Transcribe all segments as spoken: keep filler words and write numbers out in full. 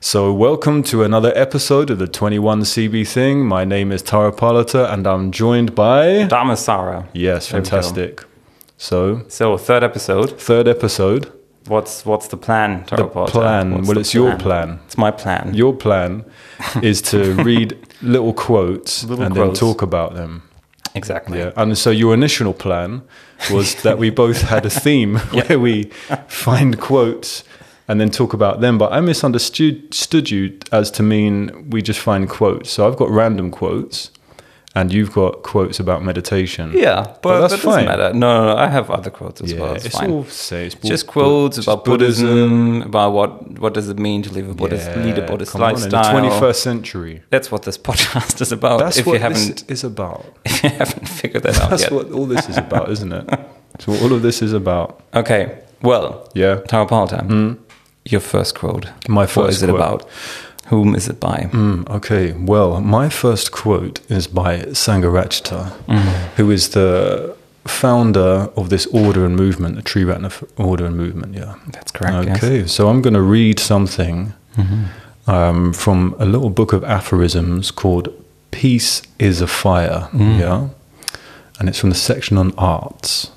So welcome to another episode of the twenty-one C B thing. My name is Tara Palata and I'm joined by... Dame Sarah. Yes, fantastic. So... So, third episode. Third episode. What's what's the plan, Tara The Palata? plan. What's well, the it's plan? your plan. It's my plan. Your plan is to read little quotes Little and quotes. then talk about them. Exactly. Yeah. And so your initial plan was that we both had a theme where we find quotes and then talk about them. But I misunderstood stood you as to mean we just find quotes. So I've got random quotes and you've got quotes about meditation. Yeah, but, But that's that doesn't fine. matter. No, no, no, I have other quotes as Yeah, well. It's, it's fine. all say it's Just Bu- quotes just about Buddhism, about what what does it mean to live a Buddhist, Yeah, lead a Buddhist come on, lifestyle. in the twenty-first century. That's what this podcast is about. That's if what you haven't, this is about. if you haven't figured that out That's yet. what all this is about, isn't it? That's what all of this is about. Okay. Well, Yeah. Tara Palata, your first quote. My What first is it quote. about? Whom is it by? Mm, okay, well, my first quote is by Sangharakshita, who is the founder of this order and movement, the Triratna f- order and movement, yeah. That's correct. Okay, so I'm going to read something um, from a little book of aphorisms called Peace is a Fire, yeah? And it's from the section on arts.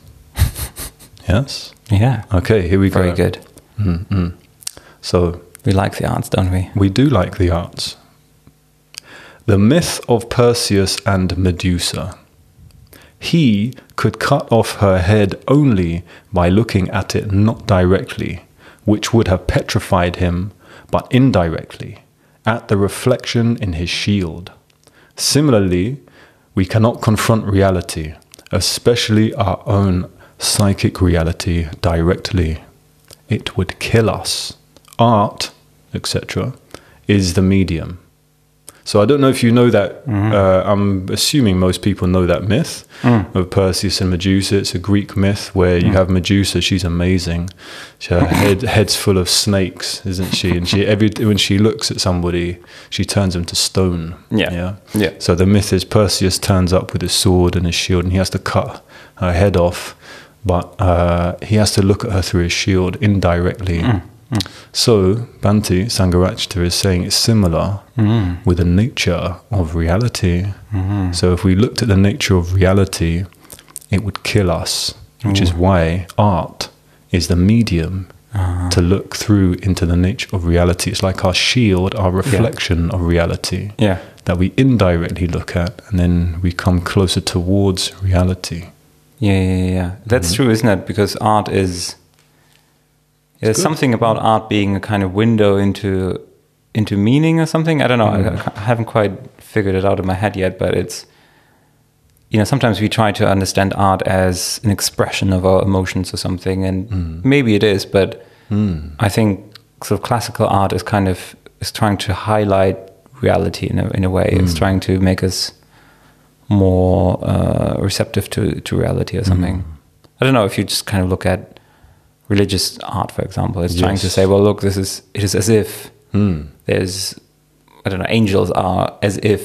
Yes? Yes. Yeah. Okay, here we Very go. good. Mm-mm. So... We like the arts, don't we? We do like the arts. The myth of Perseus and Medusa. He could cut off her head only by looking at it not directly, which would have petrified him, but indirectly, at the reflection in his shield. Similarly, we cannot confront reality, especially our own psychic reality, directly. It would kill us. Art, et cetera, is the medium. So I don't know if you know that. Uh, I'm assuming most people know that myth of Perseus and Medusa. It's a Greek myth where you have Medusa. She's amazing. Her head head's full of snakes, isn't she? And she every when she looks at somebody, she turns them to stone. Yeah. Yeah. Yeah. So the myth is Perseus turns up with his sword and his shield, and he has to cut her head off, but uh, he has to look at her through his shield indirectly. So, Bhante Sangharakshita is saying it's similar with the nature of reality. So if we looked at the nature of reality, it would kill us, which is why art is the medium to look through into the nature of reality. It's like our shield, our reflection of reality Yeah. that we indirectly look at, and then we come closer towards reality. Yeah, yeah, yeah, yeah. That's true, isn't it? Because art is... There's good. something about art being a kind of window into into meaning or something. I don't know. I, I haven't quite figured it out in my head yet, but it's... You know, sometimes we try to understand art as an expression of our emotions or something, and maybe it is, but I think sort of classical art is kind of is trying to highlight reality in a in a way. It's trying to make us more uh, receptive to to reality or something. I don't know if you just kind of look at religious art, for example. It's trying to Yes. say, well, look, this is it is as if Mm. there's I don't know, angels are as if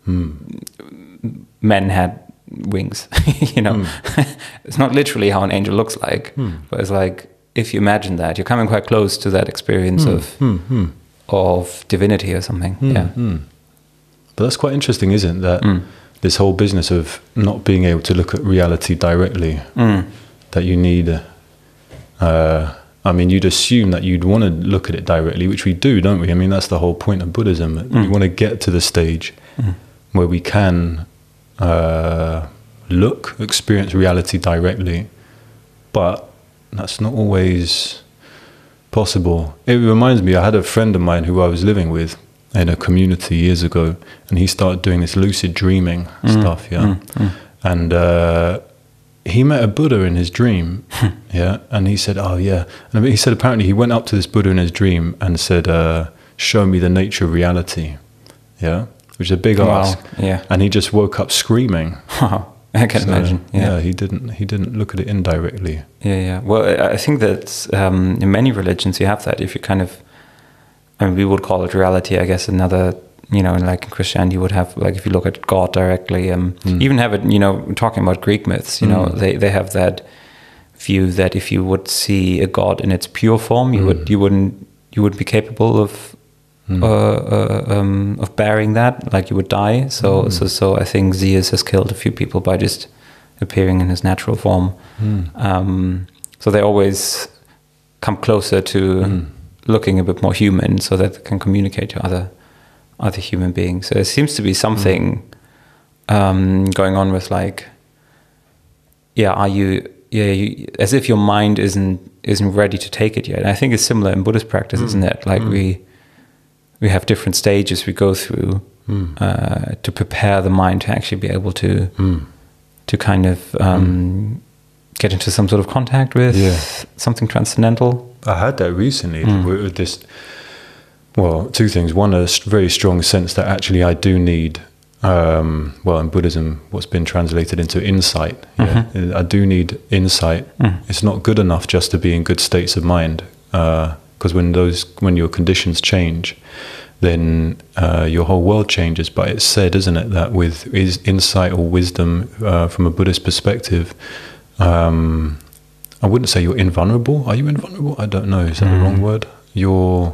men had wings. You know, it's not literally how an angel looks like, but it's like if you imagine that, you're coming quite close to that experience of of divinity or something. Yeah. But that's quite interesting, isn't it? That this whole business of not being able to look at reality directly, that you need, uh, I mean, you'd assume that you'd want to look at it directly, which we do, don't we? I mean, that's the whole point of Buddhism. We want to get to the stage where we can uh, look, experience reality directly, but that's not always possible. It reminds me, I had a friend of mine who I was living with in a community years ago, and he started doing this lucid dreaming stuff, yeah. And uh, he met a Buddha in his dream, yeah, and he said, oh, yeah. And he said apparently he went up to this Buddha in his dream and said, uh, show me the nature of reality, yeah, which is a big Wow, ask. yeah. And he just woke up screaming. I can So, imagine. Yeah. yeah, he didn't. He didn't look at it indirectly. Yeah, yeah. Well, I I think that um, in many religions you have that. If you kind of, I mean, we would call it reality, I guess. Another, you know, like in Christianity, you would have, like, if you look at God directly, um, even have it, you know, talking about Greek myths, you know, they, they have that view that if you would see a God in its pure form, you would you wouldn't you would be capable of uh, uh, um, of bearing that, like you would die. So, Mm. so, so I think Zeus has killed a few people by just appearing in his natural form. Mm. Um, so they always come closer to Mm. looking a bit more human, so that they can communicate to other other human beings. So there seems to be something um, going on with like, yeah, are you? Yeah, you, as if your mind isn't isn't ready to take it yet. And I think it's similar in Buddhist practice, Mm. isn't it? Like Mm. we we have different stages we go through Mm. uh, to prepare the mind to actually be able to Mm. to kind of um, get into some sort of contact with Yeah. something transcendental. I had that recently. Mm. With this, well, two things. One, a st- very strong sense that actually I do need, um, well, in Buddhism, what's been translated into insight. Yeah, I do need insight. Mm. It's not good enough just to be in good states of mind, because when those, when your conditions change, then uh, your whole world changes. But it's said, isn't it, that with is insight or wisdom uh, from a Buddhist perspective. Um, I wouldn't say you're invulnerable. Are you invulnerable? I don't know. Is that Mm. the wrong word? You're,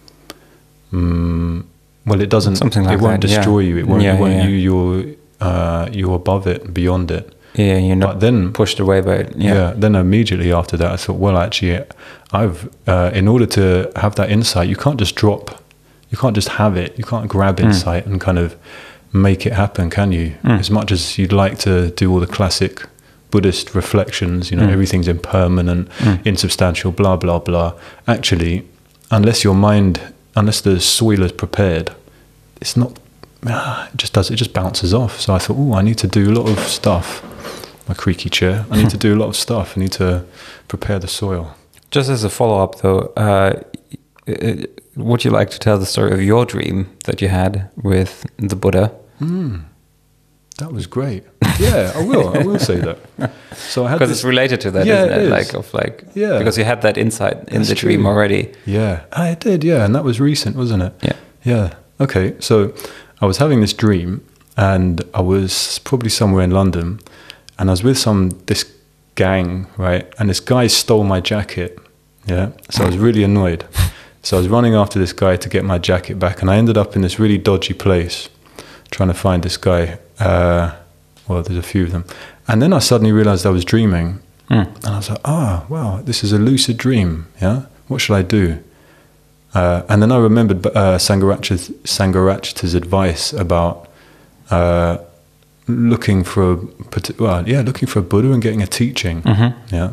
um, well, it doesn't. Something like it won't that, yeah. destroy you. It won't. Yeah, it won't yeah, yeah. you. You're. Uh, you're above it, beyond it. Yeah, you're not But then, pushed away by it. yeah. Yeah. Then immediately after that, I thought, well, actually, I've. Uh, in order to have that insight, you can't just drop. You can't just have it. You can't grab Mm. insight and kind of make it happen, can you? Mm. As much as you'd like to do all the classic Buddhist reflections, you know, Mm. everything's impermanent, Mm. insubstantial, blah, blah, blah. Actually, unless your mind, unless the soil is prepared, it's not, ah, it just does, it just bounces off. So I thought, oh, I need to do a lot of stuff. My creaky chair. I need to do a lot of stuff. I need to prepare the soil. Just as a follow-up, though, uh, uh, would you like to tell the story of your dream that you had with the Buddha? Mm, that was great. Yeah, I will. I will say that. So I had Because this, it's related to that, Yeah, isn't it it? is. Like of like, Yeah. because you had that insight in That's the dream true. already. Yeah, I did. Yeah, and that was recent, wasn't it? Yeah. Yeah. Okay. So I was having this dream, and I was probably somewhere in London, and I was with some this gang, right? And this guy stole my jacket. Yeah. So I was really annoyed. So I was running after this guy to get my jacket back, and I ended up in this really dodgy place, trying to find this guy. Uh, well, there's a few of them, and then I suddenly realized I was dreaming, Mm. and I was like, "Ah, wow, this is a lucid dream. Yeah. What should I do?" Uh, and then I remembered uh, Sangharakshita's, Sangharakshita's advice about uh, looking for a, parti- well, yeah, looking for a Buddha and getting a teaching. Mhm. Yeah.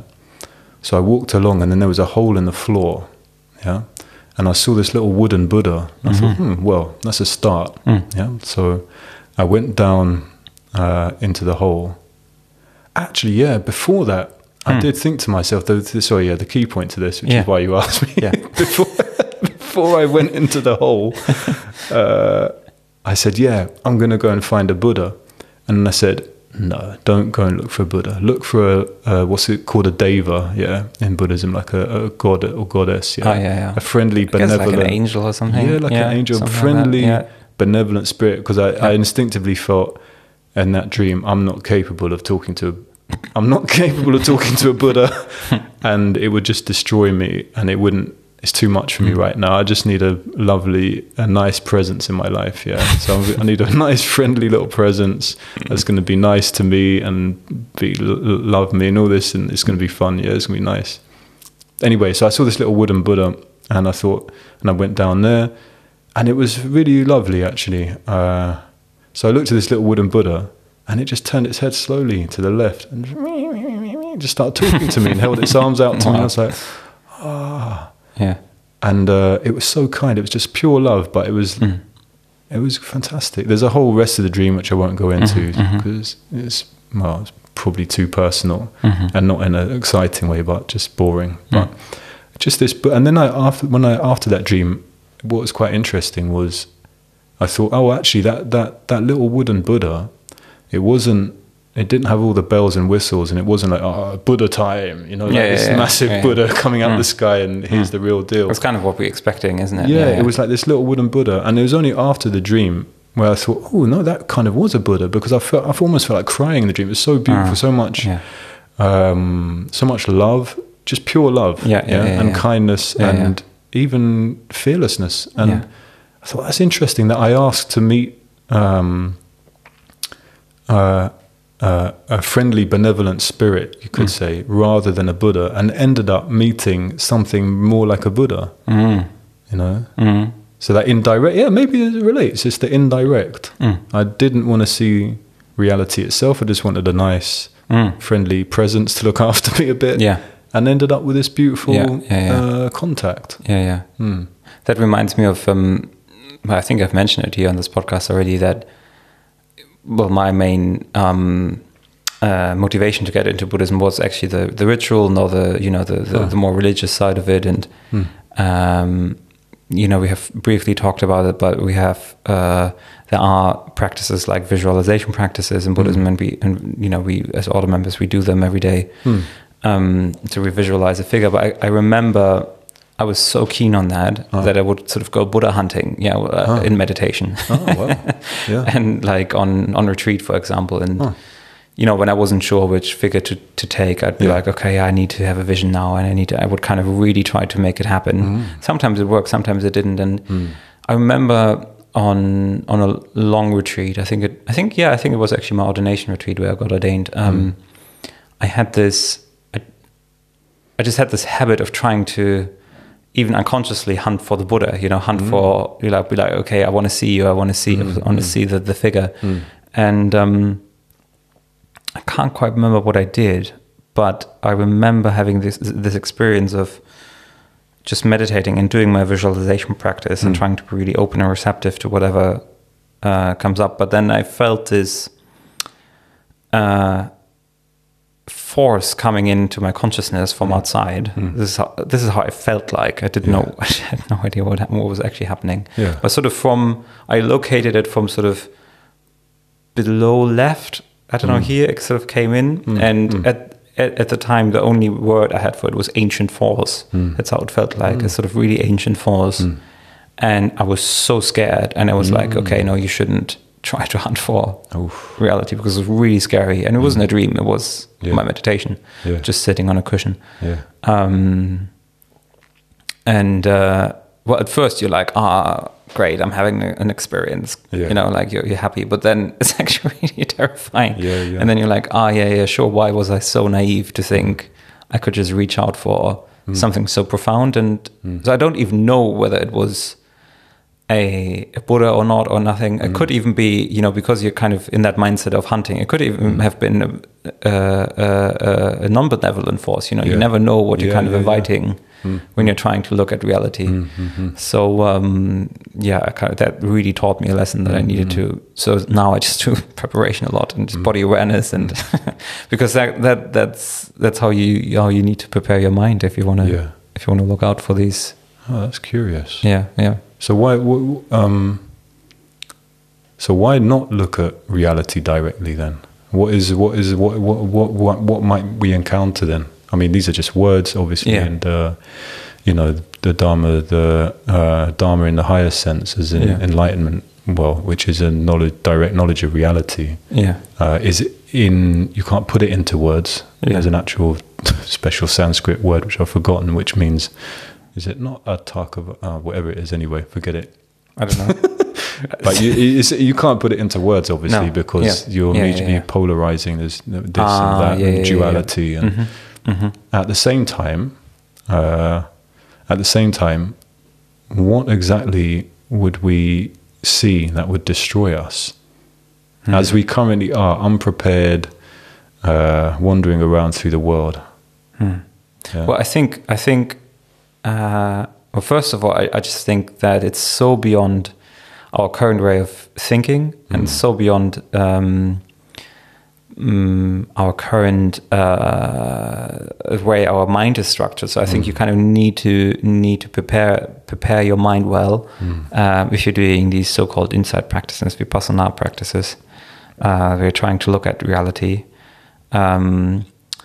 So I walked along, and then there was a hole in the floor. Yeah. And I saw this little wooden Buddha. And I thought, hmm, well, that's a start. Mm. Yeah. So I went down uh, into the hole. Actually, yeah. Before that, I Hmm. did think to myself, though. This, sorry, yeah. The key point to this, which Yeah. is why you asked me. Yeah. before, before I went into the hole, uh, I said, "Yeah, I'm going to go and find a Buddha." And then I said, "No, don't go and look for a Buddha. Look for a uh, what's it called, a deva? Yeah, in Buddhism, like a, a god or goddess. Yeah, Oh, yeah, yeah. a friendly, I guess benevolent, like an angel or something. yeah, like an angel, something like friendly, that. benevolent spirit." Because I, Yeah. I instinctively felt in that dream, I'm not capable of talking to, I'm not capable of talking to a Buddha, and it would just destroy me, and it wouldn't. It's too much for me right now. I just need a lovely, a nice presence in my life. Yeah, so I'm- I need a nice, friendly little presence that's going to be nice to me and be love me and all this, and it's going to be fun. Yeah, it's going to be nice. Anyway, so I saw this little wooden Buddha, and I thought, and I went down there, and it was really lovely actually. Uh, so I looked at this little wooden Buddha, and it just turned its head slowly to the left and just started talking to me and held its arms out to me. And I was like, ah. Yeah. And uh, it was so kind. It was just pure love, but it was Mm. it was fantastic. There's a whole rest of the dream which I won't go into mhm. because it's well, it's probably too personal Mhm. and not in an exciting way, but just boring. Mm. But just this. But and then I after when I after that dream, what was quite interesting was I thought, oh, actually, that that that little wooden Buddha, it wasn't. It didn't have all the bells and whistles, and it wasn't like, oh, Buddha time, you know, like Yeah, yeah, this yeah. massive Yeah, yeah. Buddha coming out Mm. of the sky, and here's Mm. the real deal. That's kind of what we're expecting, isn't it? Yeah, it was like this little wooden Buddha, and it was only after the dream where I thought, oh no, that kind of was a Buddha, because I felt I've almost felt like crying in the dream. It was so beautiful, Ah, so much, Yeah. um, so much love, just pure love, Yeah, yeah, yeah, and yeah. kindness, Yeah, and even fearlessness, and Yeah. I thought that's interesting that I asked to meet um, uh, uh, a friendly, benevolent spirit, you could mm. say, rather than a Buddha, and ended up meeting something more like a Buddha. Mm. You know, mm. so that indirect, yeah, maybe it relates. It's the indirect. Mm. I didn't want to see reality itself. I just wanted a nice, mm. friendly presence to look after me a bit. Yeah. And ended up with this beautiful yeah, yeah, yeah. Uh, contact. Yeah, yeah. Mm. That reminds me of, um, I think I've mentioned it here on this podcast already, that, well, my main um, uh, motivation to get into Buddhism was actually the, the ritual, not the, you know, the, the, oh. the more religious side of it. And, mm. um, you know, we have briefly talked about it, but we have, uh, there are practices like visualization practices in Buddhism, mm. and we, and, you know, we, as order members, we do them every day. Mm. Um, to revisualize a figure. But I, I remember I was so keen on that oh. that I would sort of go Buddha hunting, yeah, uh, oh. in meditation. Oh, wow. Yeah. And like on, on retreat, for example. And, oh. you know, when I wasn't sure which figure to, to take, I'd be yeah. like, okay, I need to have a vision now. And I need to, I would kind of really try to make it happen. Mm. Sometimes it worked, sometimes it didn't. And mm. I remember on, on a long retreat, I think it, I think, yeah, I think it was actually my ordination retreat where I got ordained. Um, mm. I had this, I just had this habit of trying to even unconsciously hunt for the Buddha, you know, hunt mm. for, you know, be like, okay, I want to see you, I want to see, mm. I want to mm. see the, the figure. Mm. And um, I can't quite remember what I did, but I remember having this this experience of just meditating and doing my visualization practice mm. and trying to be really open and receptive to whatever uh, comes up. But then I felt this uh, force coming into my consciousness from mm. outside. Mm. This is how this is how I felt like. I didn't yeah. know. I had no idea what what was actually happening. Yeah. But sort of from, I located it from sort of below left. I don't mm. know. Here it sort of came in, mm. and mm. at, at at the time the only word I had for it was ancient force. Mm. That's how it felt like. Mm. A sort of really ancient force. Mm. And I was so scared, and I was mm. like, okay, no, you shouldn't try to hunt for Oof. reality, because it was really scary. And it wasn't a dream, it was yeah. my meditation, yeah. just sitting on a cushion. Yeah. Um, and uh, well, at first you're like, ah, great, I'm having an experience, yeah. you know, like you're, you're happy, but then it's actually really terrifying. Yeah, yeah. And then you're like, ah, yeah, yeah, sure, why was I so naive to think I could just reach out for mm. something so profound? And mm. so I don't even know whether it was A, a Buddha or not, or nothing. Mm. It could even be, you know, because you're kind of in that mindset of hunting, it could even mm. have been a, a, a, a non-benevolent force. You know, yeah. you never know what you're yeah, kind of yeah, inviting yeah. mm. when you're trying to look at reality. Mm, mm-hmm. So, um, yeah, I kind of, that really taught me a lesson that mm, I needed mm. to. So now I just do preparation a lot and just mm. body awareness, and because that that that's that's how you how you need to prepare your mind if you want to yeah. if you want to look out for these. Oh, that's curious. Yeah, yeah. So why, um, so why not look at reality directly then? What is what is what what what what, what might we encounter then? I mean, these are just words, obviously, yeah. and uh, you know, the Dharma, the uh, Dharma in the highest sense is in yeah. enlightenment, well, which is a knowledge, direct knowledge of reality. Yeah, uh, is in you can't put it into words. Yeah. There's an actual special Sanskrit word which I've forgotten, which means. Is it not a talk of uh, whatever it is anyway? Forget it. I don't know. But you, it's, you can't put it into words, obviously, no. because yeah. you're yeah, immediately yeah, yeah. polarizing. There's this ah, and that yeah, and yeah, duality. yeah. And mm-hmm. Mm-hmm. at the same time, uh, at the same time, what exactly would we see that would destroy us, mm-hmm. as we currently are, unprepared, uh, wandering around through the world? Mm. Yeah. Well, I think I think. Uh, well, first of all, I, I just think that it's so beyond our current way of thinking, mm. and so beyond um, um, our current uh, way our mind is structured. So I think mm. you kind of need to need to prepare prepare your mind well mm. uh, if you're doing these so-called insight practices, vipassana practices. Uh, we're trying to look at reality. Um,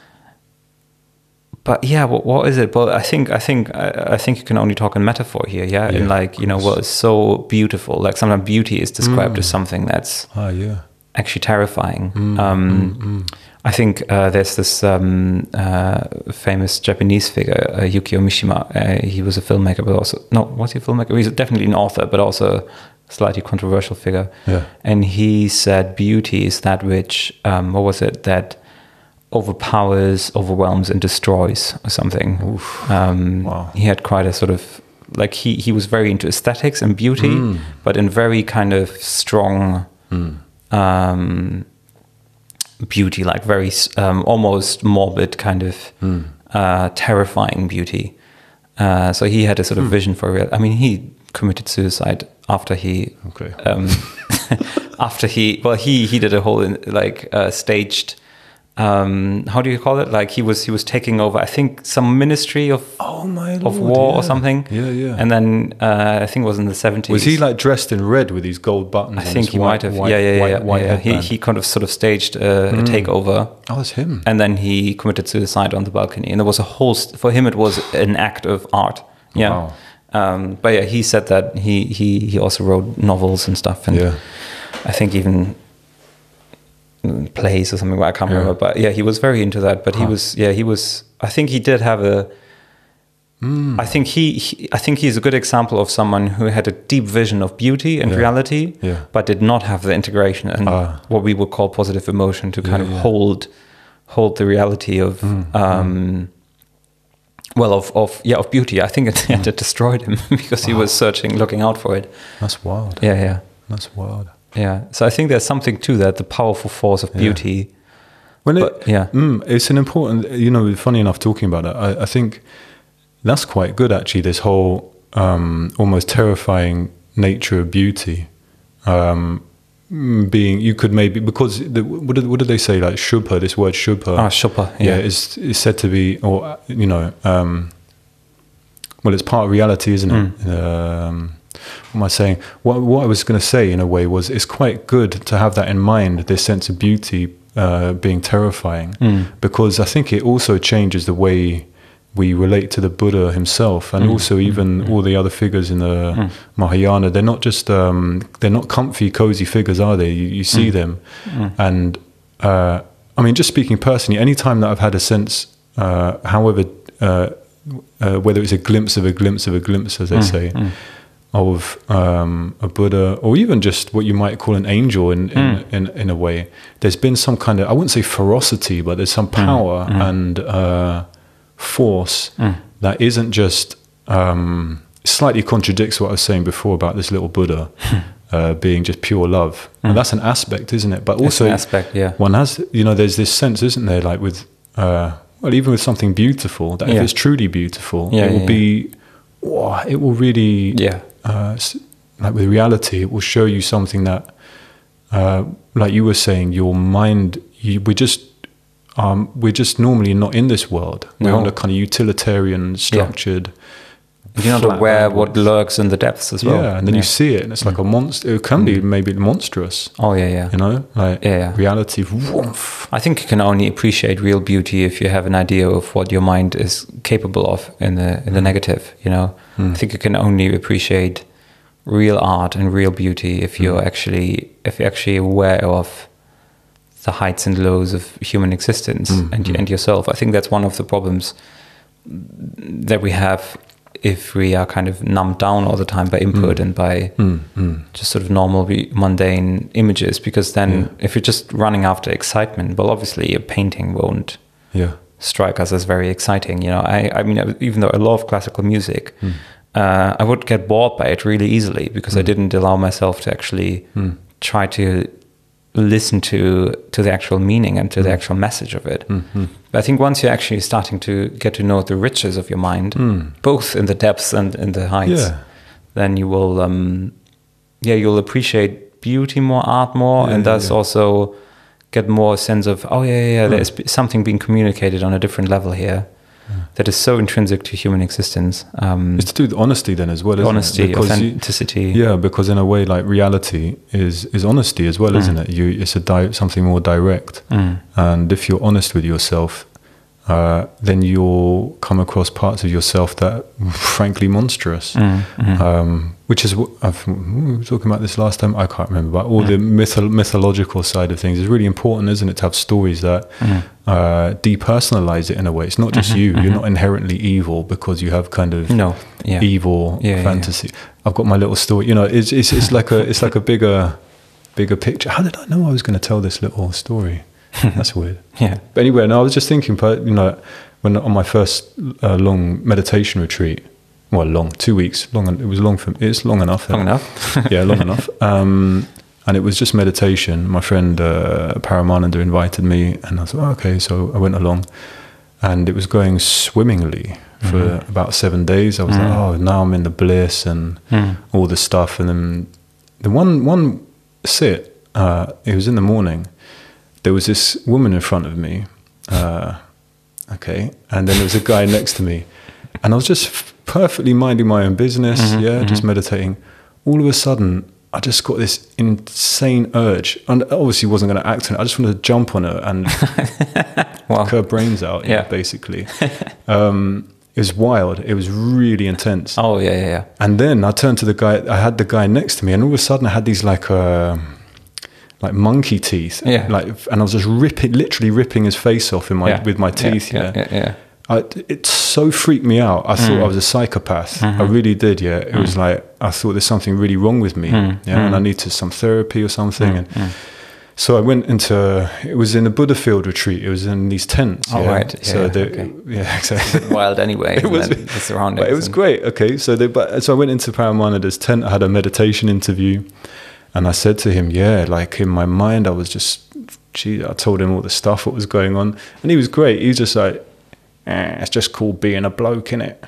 But yeah, what, what is it? Well, I think I think I, I think you can only talk in metaphor here, yeah. yeah and like you know, what is so beautiful? Like sometimes beauty is described mm. as something that's ah, yeah. actually terrifying. Mm, um, mm, mm. I think uh, there's this um, uh, famous Japanese figure, uh, Yukio Mishima. Uh, he was a filmmaker, but also no, was he a filmmaker? He's definitely an author, but also a slightly controversial figure. Yeah. And he said beauty is that which, um, what was it, that overpowers, overwhelms, and destroys, or something. Um, wow. He had quite a sort of like he he was very into aesthetics and beauty, Mm. but in very kind of strong. Mm. Um, beauty, like very um, almost morbid kind of Mm. uh, terrifying beauty. Uh, so he had a sort of Mm. vision for real. I mean, he committed suicide after he, Okay. um, after he, well, he he did a whole like uh, staged. Um, how do you call it? Like he was he was taking over, I think, some ministry of Oh my of Lord, war yeah. or something. Yeah, yeah. And then uh, I think it was in the seventies. Was he like dressed in red with these gold buttons? I and think this he white, might have. White, yeah, yeah, white, yeah. white yeah. He headband? he kind of sort of staged uh, a takeover. Oh, it's him. And then he committed suicide on the balcony. And there was a whole, st- for him, it was an act of art. Yeah. Wow. Um, but yeah, he said that he, he, he also wrote novels and stuff. And Yeah. I think even mm, plays or something, I can't Yeah. remember. But yeah, he was very into that. But he Huh. was, yeah, he was, I think he did have a, Mm. I think he, he, I think he's a good example of someone who had a deep vision of beauty and Yeah. reality, Yeah. but did not have the integration and Ah. what we would call positive emotion to kind Yeah, of yeah. hold, hold the reality of, Mm, um, well, of, of yeah, of beauty. I think it, it destroyed him because he was searching, looking out for it. That's wild. Yeah, yeah, That's wild. yeah. So I think there's something to that, the powerful force of Yeah. beauty. When it, But, yeah. mm, it's an important, you know, funny enough talking about that, I, I think that's quite good actually, this whole um, almost terrifying nature of beauty. Um, mm, being, you could maybe, because the, what, did, what did they say, like shubha, this word shubha. Ah, Chopin. yeah, Yeah. is, is said to be, or, you know, um, well, it's part of reality, isn't it? Um, what am I saying? What, what I was going to say in a way was it's quite good to have that in mind, this sense of beauty uh, being terrifying, Mm. because I think it also changes the way we relate to the Buddha himself, and Mm. also even Mm. all the other figures in the Mm. Mahayana. They're not just um, they're not comfy, cozy figures, are they? You, you see Mm. them, Mm. and uh, I mean, just speaking personally, any time that I've had a sense, uh, however, uh, uh, whether it's a glimpse of a glimpse of a glimpse, as they Mm. say, Mm. of um, a Buddha, or even just what you might call an angel in in, Mm. in in a way, there's been some kind of, I wouldn't say ferocity, but there's some power Mm. and uh, force Mm. that isn't just um, slightly contradicts what I was saying before about this little Buddha uh, being just pure love. Mm. And that's an aspect, isn't it? But It's also an aspect, yeah. one has, you know, there's this sense, isn't there, like with, uh, well, even with something beautiful, that if Yeah. it's truly beautiful, Yeah, it will yeah, be, wow, it will really, Yeah. uh, s- like with reality, it will show you something that, uh, like you were saying, your mind, you, we're just, um, we're just normally not in this world. We're No. on a kind of utilitarian, structured. You're not flat aware land what world. lurks in the depths as well. Yeah, and then you see it, and it's like a monster. It can be maybe monstrous, Oh, yeah, yeah. you know, like Yeah, yeah. reality. Woof. I think you can only appreciate real beauty if you have an idea of what your mind is capable of in the in the negative. You know, Mm. I think you can only appreciate real art and real beauty if you're Mm. actually if you're actually aware of the heights and lows of human existence Mm, and mm. and yourself. I think that's one of the problems that we have if we are kind of numbed down all the time by input Mm. and by Mm, mm. just sort of normal, re- mundane images. Because then, Yeah. if you're just running after excitement, well, obviously a painting won't Yeah. strike us as very exciting. You know, I, I mean, even though I love classical music, Mm. uh, I would get bored by it really easily because I Mm. didn't allow myself to actually Mm. try to listen to to the actual meaning and to the Mm. actual message of it. Mm, mm. But I think once you're actually starting to get to know the riches of your mind, Mm. both in the depths and in the heights, Yeah. then you will, um, yeah, you'll appreciate beauty more, art more, Yeah, and yeah, thus yeah. also get more sense of, oh yeah, yeah, yeah Mm. there's b- something being communicated on a different level here that is so intrinsic to human existence. Um, It's to do with honesty then as well, isn't honesty, it? Because you- authenticity. yeah, because in a way, like reality is is honesty as well, Mm. isn't it? You, it's a di- something more direct. Mm. And if you're honest with yourself, uh, then you'll come across parts of yourself that are frankly monstrous. Mm, mm. Um, which is what I've, we were talking about this last time. I can't remember, but all mm. the mytho- mythological side of things is really important, isn't it? To have stories that mm. uh, depersonalize it in a way. It's not just mm-hmm, you. Mm-hmm. You're not inherently evil because you have kind of no. yeah. evil yeah, fantasy. Yeah, yeah. I've got my little story. You know, it's it's it's like a it's like a bigger bigger picture. How did I know I was going to tell this little story? That's weird. Yeah. But anyway, no, I was just thinking, but you know, when on my first uh, long meditation retreat. Well, long, two weeks. Long. It was long for. It's long enough. Long enough. yeah, long enough. Um, and it was just meditation. My friend uh, Paramananda invited me, and I thought, oh, okay. So I went along, and it was going swimmingly for mm-hmm. about seven days. I was mm. like, oh, now I'm in the bliss and mm. all this stuff. And then the one one sit, uh, it was in the morning. There was this woman in front of me. Uh, okay, and then there was a guy next to me, and I was just f- perfectly minding my own business, mm-hmm, yeah, mm-hmm. just meditating. All of a sudden, I just got this insane urge, and I obviously wasn't going to act on it. I just wanted to jump on her and wow. knock her brains out, yeah, yeah basically. um, it was wild. It was really intense. Oh yeah, yeah, yeah. And then I turned to the guy. I had the guy next to me, and all of a sudden, I had these like uh, like monkey teeth, yeah, like, and I was just ripping, literally ripping his face off in my yeah. with my teeth, yeah, yeah. yeah, yeah. yeah. I, it so freaked me out. I thought mm. I was a psychopath. Mm-hmm. I really did, yeah. It mm. was like, I thought there's something really wrong with me, mm. yeah, mm. and I needed some therapy or something. Mm. And mm. so I went into, it was in a Buddha field retreat. It was in these tents. Oh, yeah? right. Yeah, so yeah, they, okay. yeah, exactly. Wild anyway. It was, the surroundings. But it was great. Okay, so they, but, so I went into Paramananda's tent. I had a meditation interview, and I said to him, yeah, like in my mind, I was just, gee, I told him all the stuff, what was going on, and he was great. He was just like, Eh, it's just called being a bloke, innit?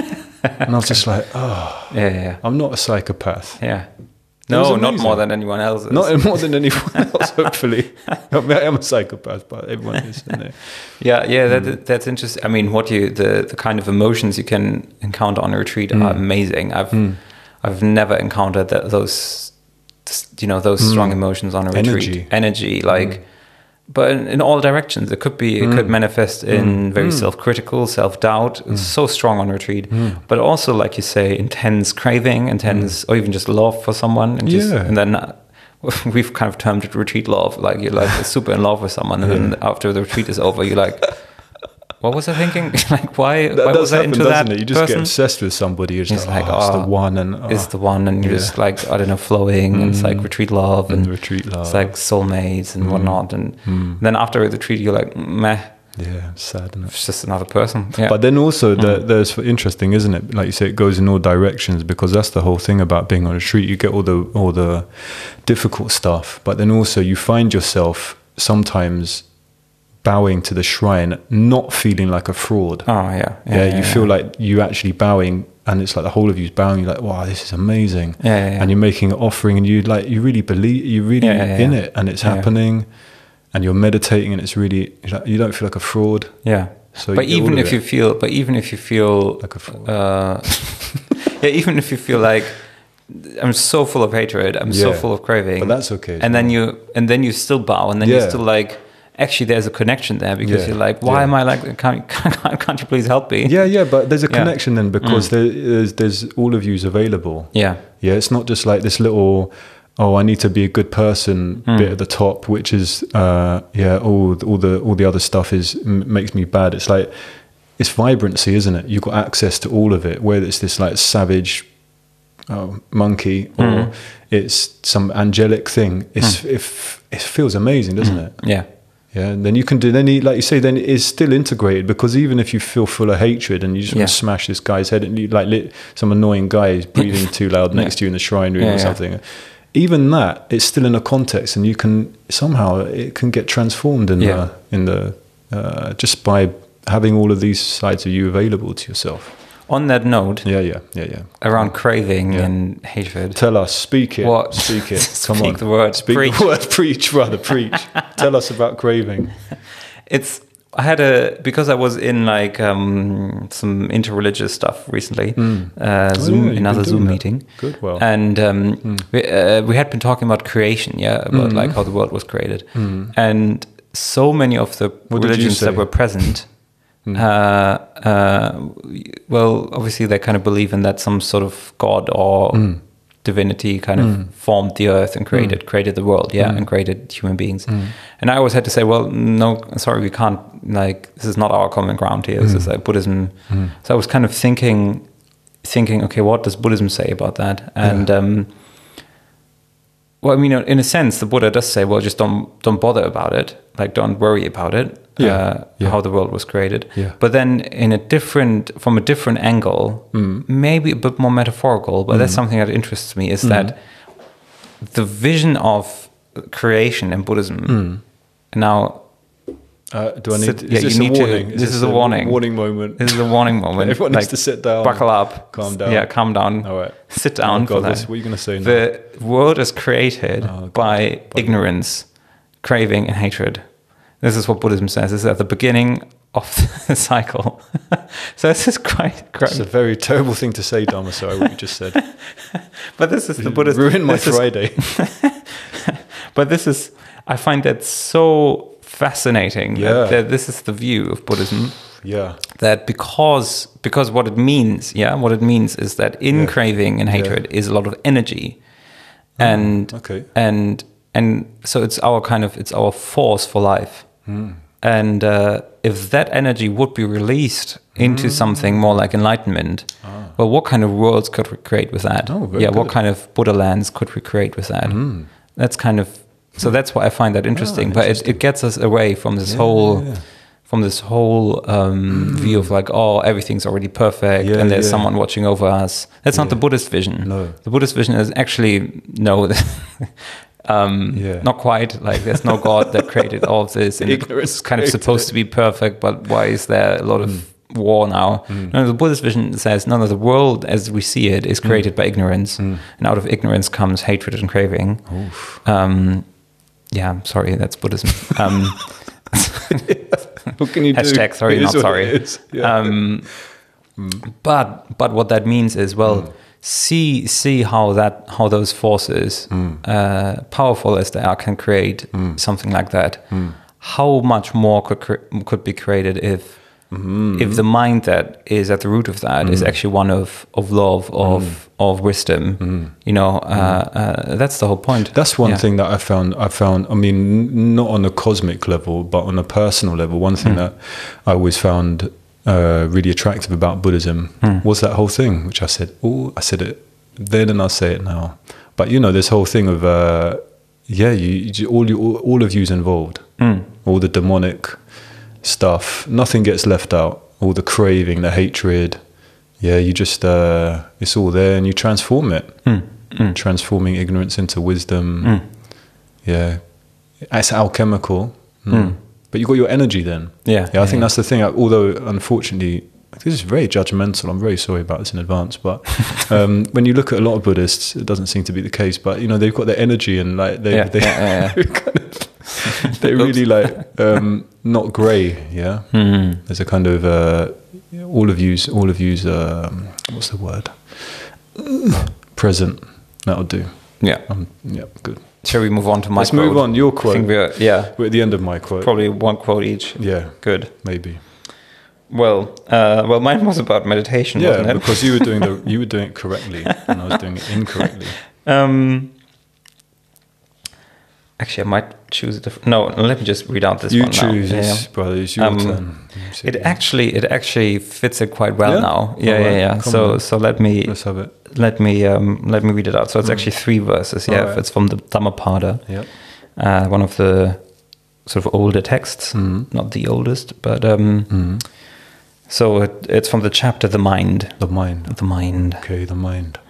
And I was just like, oh, yeah, yeah, yeah. I'm not a psychopath. Yeah. No, not more than anyone else is. Not more than anyone else, hopefully. I mean, I am a psychopath, but everyone is, isn't it? Yeah, yeah, that, Mm. that's interesting. I mean, what you the, the kind of emotions you can encounter on a retreat Mm. are amazing. I've Mm. I've never encountered that those you know those Mm. strong emotions on a retreat. Energy, Energy, like. Mm. But in, in all directions, it could be, it Mm. could manifest in Mm. very Mm. self-critical, self-doubt. Mm. It's so strong on retreat, Mm. but also, like you say, intense craving, intense, or even just love for someone, and just, Yeah. and then uh, we've kind of termed it retreat love. Like you're like super in love with someone, and then after the retreat is over, you're like, what was I thinking? Like, why? That why does was I happen, into doesn't that it? You just person? get obsessed with somebody. You're just It's like, like, oh, it's oh, the one, and oh. It's the one, and you're Yeah. just like, I don't know, flowing, and it's like Mm. retreat love, and And retreat love. it's like soulmates and Mm. whatnot, and Mm. then after the retreat, you're like, meh. Yeah, sad, isn't it? It's just another person. Yeah. But then also, Mm. the, there's interesting, isn't it? Like you say, it goes in all directions, because that's the whole thing about being on a retreat. You get all the all the difficult stuff, but then also you find yourself sometimes bowing to the shrine, not feeling like a fraud. oh yeah, yeah. Yeah, yeah you yeah. feel like you actually bowing, and it's like the whole of you's bowing. You're like, wow, this is amazing. Yeah, yeah, yeah. And you're making an offering, and you like you really believe, you're really Yeah, yeah, in yeah. it, and it's Yeah, yeah. happening, and you're meditating, and it's really you're like, you don't feel like a fraud. yeah. So But you get all even of if it. you feel, but even if you feel, Like a fraud. uh, yeah, even if you feel like I'm so full of hatred, I'm so Yeah. full of craving, But that's okay as And then well. you, and then you still bow, and then Yeah. you're still like, actually, there's a connection there, because Yeah. you're like, why Yeah. am I like, can't, can't, can't you please help me? Yeah, yeah, but there's a Yeah. connection then, because Mm. there, there's there's all of you's available. Yeah. Yeah, it's not just like this little, oh, I need to be a good person Mm. bit at the top, which is, uh, yeah, all all the all the other stuff is m- makes me bad. It's like it's vibrancy, isn't it? You've got access to all of it. Whether it's this like savage oh, monkey or Mm. it's some angelic thing, it's it, f- it feels amazing, doesn't it? Yeah. Yeah, and then you can do. Then, he, like you say, then it is still integrated, because even if you feel full of hatred and you just Yeah. want to smash this guy's head, and you like lit, some annoying guy is breathing too loud next Yeah. to you in the shrine room Yeah, or yeah. something, even that, it's still in a context, and you can somehow it can get transformed in Yeah. the in the uh, just by having all of these sides of you available to yourself. On that note, Yeah, yeah, yeah, yeah. around craving Yeah. and hatred, Tell us, speak it, What? speak it. Come Speak on, the word, speak preach. the word, preach, rather preach. Tell us about craving. it's I had a because I was in like um, some interreligious stuff recently, Mm. uh, Oh, Zoom yeah, you've another been Zoom doing that. meeting. Good, well. and um, Mm. we, uh, we had been talking about creation, yeah, about Mm. like how the world was created, Mm. and so many of the What did you religions say? that were present uh, uh, well, obviously they kind of believe in that some sort of god or Mm. divinity kind of Mm. formed the earth and created Mm. created the world, yeah, Mm. and created human beings. Mm. And I always had to say, well, no, sorry, we can't. Like, this is not our common ground here. This Mm. is like Buddhism. Mm. So I was kind of thinking, thinking, okay, what does Buddhism say about that? And Yeah. um, well, I mean, in a sense, the Buddha does say, well, just don't don't bother about it. Like, don't worry about it. Yeah. Uh, Yeah. How the world was created. Yeah. But then, in a different, from a different angle, Mm. maybe a bit more metaphorical. But that's Mm. something that interests me. Is Mm. that the vision of creation in Buddhism? Mm. Now, Uh, do I need? Sit- is yeah, this you a need to- warning? this is a warning. Warning moment. this is a warning moment. Everyone like, needs to sit down. buckle up, Calm down. Yeah, calm down. All right. Sit down. Oh for God, that. what's- what are you going to say now? The world is created Oh, God. by ignorance, craving, and hatred. This is what Buddhism says. This is at the beginning of the cycle. So this is quite great. It's a very terrible thing to say, Dharma. Sorry, what you just said. But this is the Buddhist. Ruined my this is- Friday. But this is, I find that so fascinating. that- Yeah. that this is the view of Buddhism. Yeah. That because because what it means, yeah, what it means is that in Yeah. craving and hatred is a lot of energy, and okay. and and so it's our kind of it's our force for life, Mm. and uh, if that energy would be released into Mm. something more like enlightenment, well, what kind of worlds could we create with that? Oh, very yeah, what good. kind of Buddha lands could we create with that? Mm. That's kind of so. That's why I find that interesting. but it, interesting. it gets us away from this Yeah, whole. yeah, yeah. From this whole um, view of like, oh, everything's already perfect, Yeah, and there's yeah. someone watching over us. That's not Yeah. the Buddhist vision. No. The Buddhist vision is actually no, um, Yeah. not quite. Like, there's no God that created all of this, and Ignorance it's kind of created supposed to be perfect. But why is there a lot of war now? No, the Buddhist vision says, no, no, the world as we see it is created by ignorance, and out of ignorance comes hatred and craving. Oof. Um, yeah, sorry, that's Buddhism. Um, What can you do? Hashtag sorry, It is not what sorry. it is. Yeah. Um, But but what that means is, well, Mm. see see how that how those forces, Mm. uh, powerful as they are, can create something like that. How much more could cre- could be created if Mm. if the mind that is at the root of that is actually one of of love, of of wisdom. You know, uh, uh, that's the whole point. That's one Yeah. thing that I found. I found. I mean, n- not on a cosmic level, but on a personal level. One thing that I always found uh, really attractive about Buddhism was that whole thing, which I said. Oh, I said it then, and I'll say it now. But you know, this whole thing of uh, yeah, you, you all you all, all of you's involved. Mm. All the demonic stuff. Nothing gets left out. All the craving, the hatred. Yeah, you just uh, it's all there, and you transform it. Mm. Mm. Transforming ignorance into wisdom. Mm. Yeah, it's alchemical. Mm. Mm. But you got your energy then. Yeah, yeah. I think yeah. that's the thing. Although unfortunately, this is very judgmental. I'm very sorry about this in advance. But um, when you look at a lot of Buddhists, it doesn't seem to be the case. But you know, they've got their energy and like they, Yeah, they yeah, yeah, yeah. kind of, they're really like um, not grey. Yeah, Mm. there's a kind of uh, all of you's all of you's um, what's the word? Present. That'll do. Yeah. Um, yeah, good. Shall we move on to my Let's quote? move on. Your I quote. think we're, yeah, We're at the end of my quote. probably one quote each. Yeah, Good. maybe. Well, uh, well, mine was about meditation, Yeah, wasn't it? because you were doing the you were doing it correctly, and I was doing it incorrectly. um, actually, I might choose a different. No, let me just read out this You one now. choose, Yeah. brother. It's your Um, turn. You see It it. actually, it actually fits it quite well Yeah? now. Yeah, All yeah, right, yeah. come So, on. so let me Let's have it. let me um, let me read it out. So it's actually three verses. Yeah, All right. it's from the Dhammapada, Yep. uh, one of the sort of older texts, Mhm. not the oldest, but um, Mhm. so it, it's from the chapter "The Mind." The mind. The mind. Okay, the mind.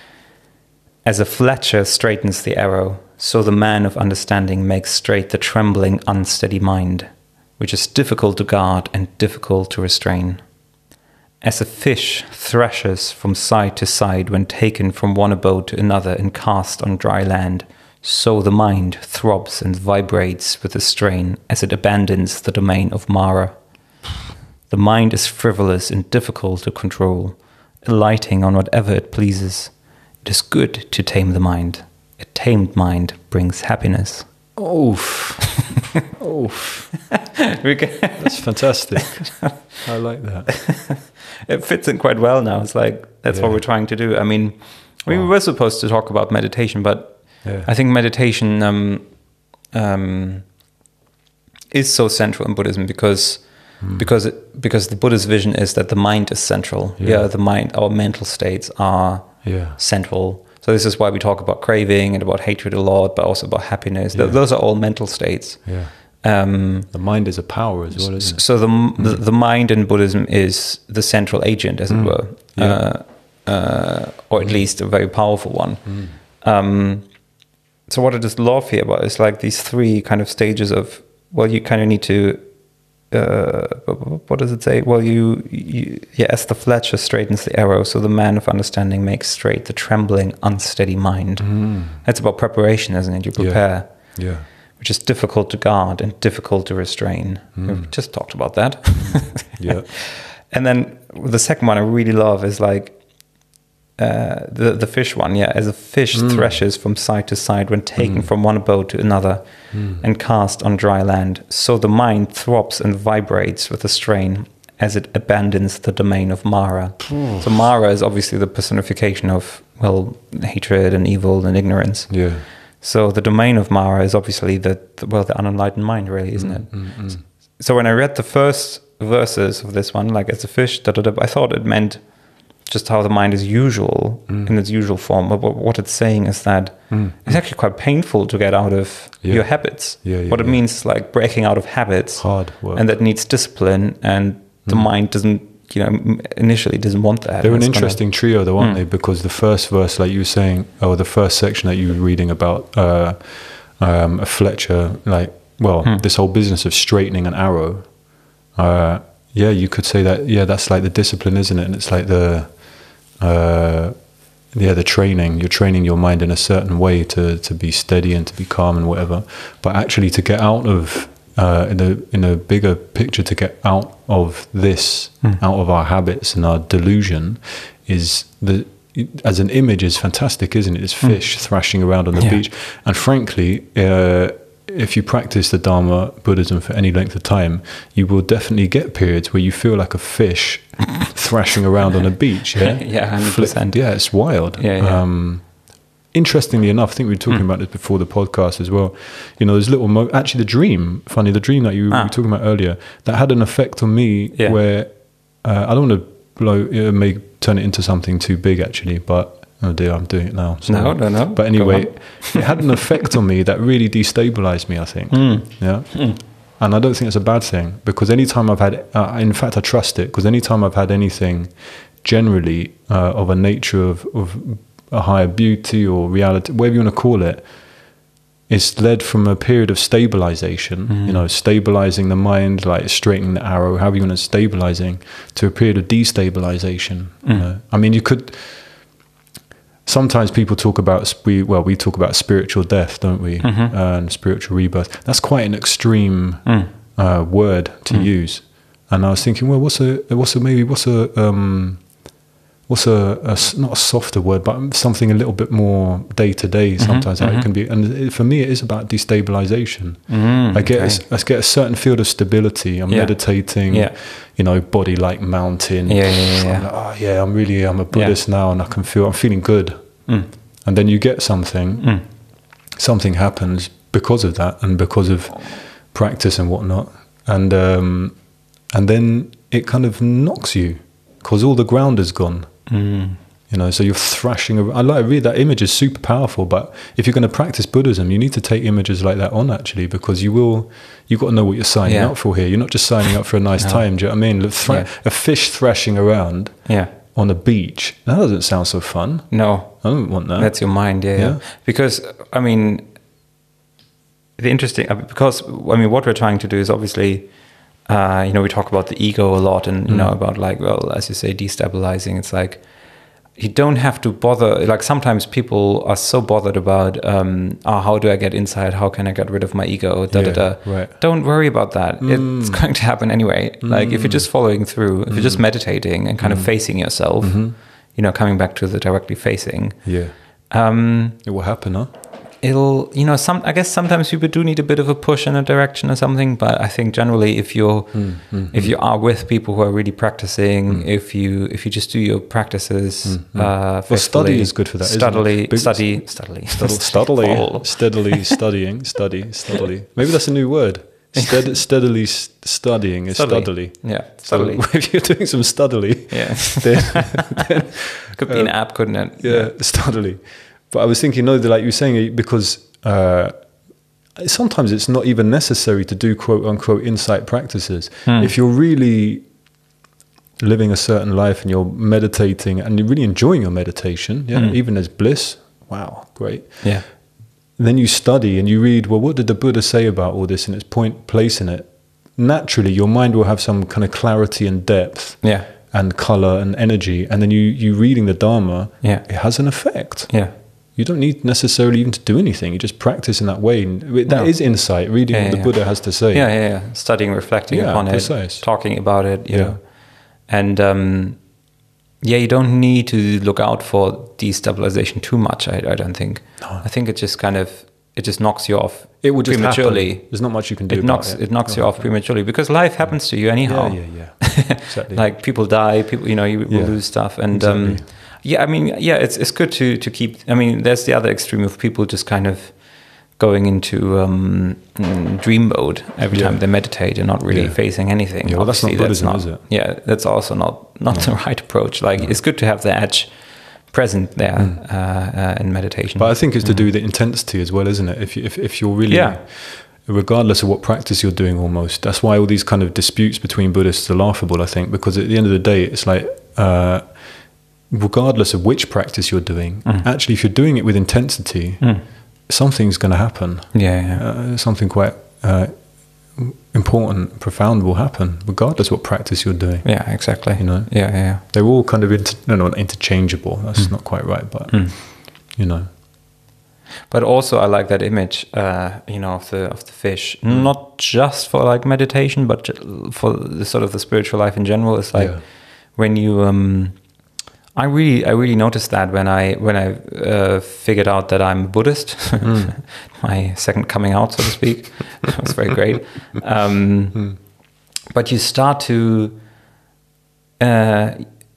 As a fletcher straightens the arrow, so the man of understanding makes straight the trembling, unsteady mind, which is difficult to guard and difficult to restrain. As a fish thrashes from side to side when taken from one abode to another and cast on dry land, so the mind throbs and vibrates with the strain as it abandons the domain of Mara. The mind is frivolous and difficult to control, alighting on whatever it pleases. It is good to tame the mind. A tamed mind brings happiness. Oof. Oh, We can- that's fantastic. I like that. it fits in quite well now. It's like that's what Yeah. we're trying to do. I mean, I mean, we were supposed to talk about meditation, but Yeah. I think meditation um, um, is so central in Buddhism because because it, because the Buddhist vision is that the mind is central. Yeah. Yeah, the mind, our mental states are Yeah. central. So this is why we talk about craving and about hatred a lot, but also about happiness. Th- Yeah. Those are all mental states. Yeah. Um, The mind is a power as well, isn't it? so the, the the mind in Buddhism is the central agent, as it were, Yeah. uh, uh, or at least a very powerful one. Um, so what I just love here about is like these three kind of stages of, well, you kind of need to, uh, what does it say? Well, you, you, yeah, as the fletcher straightens the arrow, so the man of understanding makes straight the trembling, unsteady mind. That's about preparation, isn't it? You prepare. Yeah. Which is difficult to guard and difficult to restrain. We've just talked about that. Yeah. And then the second one I really love is like uh, the the fish one. Yeah, as a fish threshes from side to side when taken from one abode to another and cast on dry land, so the mind throbs and vibrates with the strain as it abandons the domain of Mara. So Mara is obviously the personification of, well, hatred and evil and ignorance. Yeah. So the domain of Mara is obviously the, the well, the unenlightened mind, really, isn't it? So when I read the first verses of this one, like as a fish, da, da, da, I thought it meant just how the mind is usual in its usual form. But what what it's saying is that it's actually quite painful to get out of Yeah. your habits. Yeah, yeah, what it yeah. means is like breaking out of habits, Hard work. and that needs discipline, and the mind doesn't, you know, m- initially doesn't want that. They're an It's gonna- interesting trio, though, aren't they? Because the first verse, like you were saying, or the first section that you were reading about uh, um, a Fletcher, like, well, this whole business of straightening an arrow. Uh, yeah, you could say that. Yeah, that's like the discipline, isn't it? And it's like the, uh, yeah, the training. You're training your mind in a certain way to to be steady and to be calm and whatever. But actually, to get out of uh, in a in a bigger picture, to get out of this, out of our habits and our delusion, is the as an image is fantastic, isn't it? It's fish thrashing around on the Yeah. beach, and frankly, uh, if you practice the Dharma Buddhism for any length of time, you will definitely get periods where you feel like a fish thrashing around on a beach. Yeah, Yeah, one hundred percent. Yeah, it's wild. Yeah, yeah. Um, interestingly enough, I think we were talking about this before the podcast as well. You know, there's little mo- actually the dream. Funny, the dream that you Ah. were talking about earlier that had an effect on me Yeah. where uh, I don't want to blow. It may turn it into something too big actually, but oh dear, I'm doing it now. So- No, no, no. But Go anyway, on. it had an effect on me that really destabilized me. I think. Yeah. And I don't think it's a bad thing because anytime I've had, uh, in fact, I trust it because anytime I've had anything generally uh, of a nature of, of a higher beauty or reality, whatever you want to call it, it's led from a period of stabilization, you know, stabilizing the mind, like straightening the arrow, however you want to stabilizing, to a period of destabilization. You know? I mean, you could, sometimes people talk about, we well, we talk about spiritual death, don't we? Mm-hmm. Uh, and spiritual rebirth. That's quite an extreme Mm. uh, word to use. And I was thinking, well, what's a, what's a, maybe what's a, um, what's a, a s- not a softer word, but something a little bit more day to day. Sometimes how it can be, and it, for me, it is about destabilization. Mm, I get, okay. a, I get a certain field of stability. I'm Yeah. meditating. Yeah. You know, body like mountain. Yeah, yeah, yeah, yeah. I'm like, oh yeah, I'm really, I'm a Buddhist now, and I can feel, I'm feeling good. And then you get something, something happens because of that, and because of practice and whatnot, and um, and then it kind of knocks you because all the ground is gone. You know, so you're thrashing around. I like read that image is super powerful, but if you're going to practice Buddhism, you need to take images like that on actually, because you will, you got to know what you're signing Yeah. up for here. You're not just signing up for a nice No. time. Do you know what I mean? Look, thra- Yeah. A fish thrashing around Yeah. on a beach. That doesn't sound so fun. No. I don't want that. That's your mind, yeah, yeah. Yeah. Because I mean, the interesting uh, because I mean, what we're trying to do is obviously, uh, you know, we talk about the ego a lot, and you know about like, well, as you say, destabilizing. It's like you don't have to bother. Like sometimes people are so bothered about, um, oh, how do I get inside? How can I get rid of my ego? Da da Yeah, da. right. Don't worry about that. It's going to happen anyway. Like if you're just following through, if you're just meditating and kind of facing yourself, you know, coming back to the directly facing. Yeah. Um, It will happen, huh? it'll, you know, some, I guess sometimes people do need a bit of a push in a direction or something, but I think generally if you're, Mm, mm, if you are with people who are really practicing, Mm. if you, if you just do your practices, Mm, mm. uh, Well, study faithfully, is good for that, isn't it? Steadily, Because- study, steadily, Steadily, steadily, Oh. steadily studying, study, steadily. Maybe that's a new word. Stead, steadily s- studying is Steadily. steadily. Yeah, So steadily. if you're doing some steadily, Yeah. then, then Could be an app, couldn't it? yeah, steadily. But I was thinking, no, like you were saying, because uh, sometimes it's not even necessary to do quote unquote insight practices. Hmm. If you're really living a certain life and you're meditating and you're really enjoying your meditation, yeah, Mm. even as bliss, wow, great. Yeah. Then you study and you read, well, what did the Buddha say about all this and its point, place in it? Naturally, your mind will have some kind of clarity and depth Yeah. and color and energy. And then you, you reading the Dharma, Yeah. it has an effect. Yeah. You don't need necessarily even to do anything. You just practice in that way. And that No. is insight, reading Yeah, what the yeah. Buddha has to say. Yeah, yeah, yeah. Studying, reflecting Yeah, upon precise. it, talking about it, you Yeah. know. And um, yeah, you don't need to look out for destabilization too much, I, I don't think. No. I think it just kind of, it just knocks you off It will just prematurely. happen. There's not much you can do It about knocks, it. it knocks you No. off prematurely because life happens to you anyhow. Yeah, yeah, yeah. Exactly. Like people die, people, you know, you will Yeah. lose stuff. And um, Exactly. yeah, I mean, yeah, it's it's good to to keep. I mean, there's the other extreme of people just kind of going into um, mm, dream mode every Yeah. time they meditate and not really Yeah. facing anything. Yeah, well, that's not Obviously, Buddhism, not, is it? Yeah, that's also not not the right approach. Like, it's good to have the edge present there uh, uh, in meditation. But I think it's to do with the intensity as well, isn't it? If you, if if you're really, Yeah. regardless of what practice you're doing, almost that's why all these kind of disputes between Buddhists are laughable. I think because at the end of the day, it's like, uh, regardless of which practice you're doing, Mm. actually, if you're doing it with intensity, Mm. something's going to happen. yeah, yeah. Uh, something quite uh, important, profound will happen, regardless what practice you're doing. Yeah, exactly. You know? Yeah, yeah, They're all kind of inter- no, not interchangeable. That's not quite right, but yeah. Mm. you know. But also, I like that image, uh, you know, of the of the fish. Not just for like meditation, but ju- for the sort of the spiritual life in general. It's like Yeah. when you, um, I really, I really noticed that when I when I uh, figured out that I'm a Buddhist, my second coming out, so to speak. It was very great. Um, But you start to. Uh,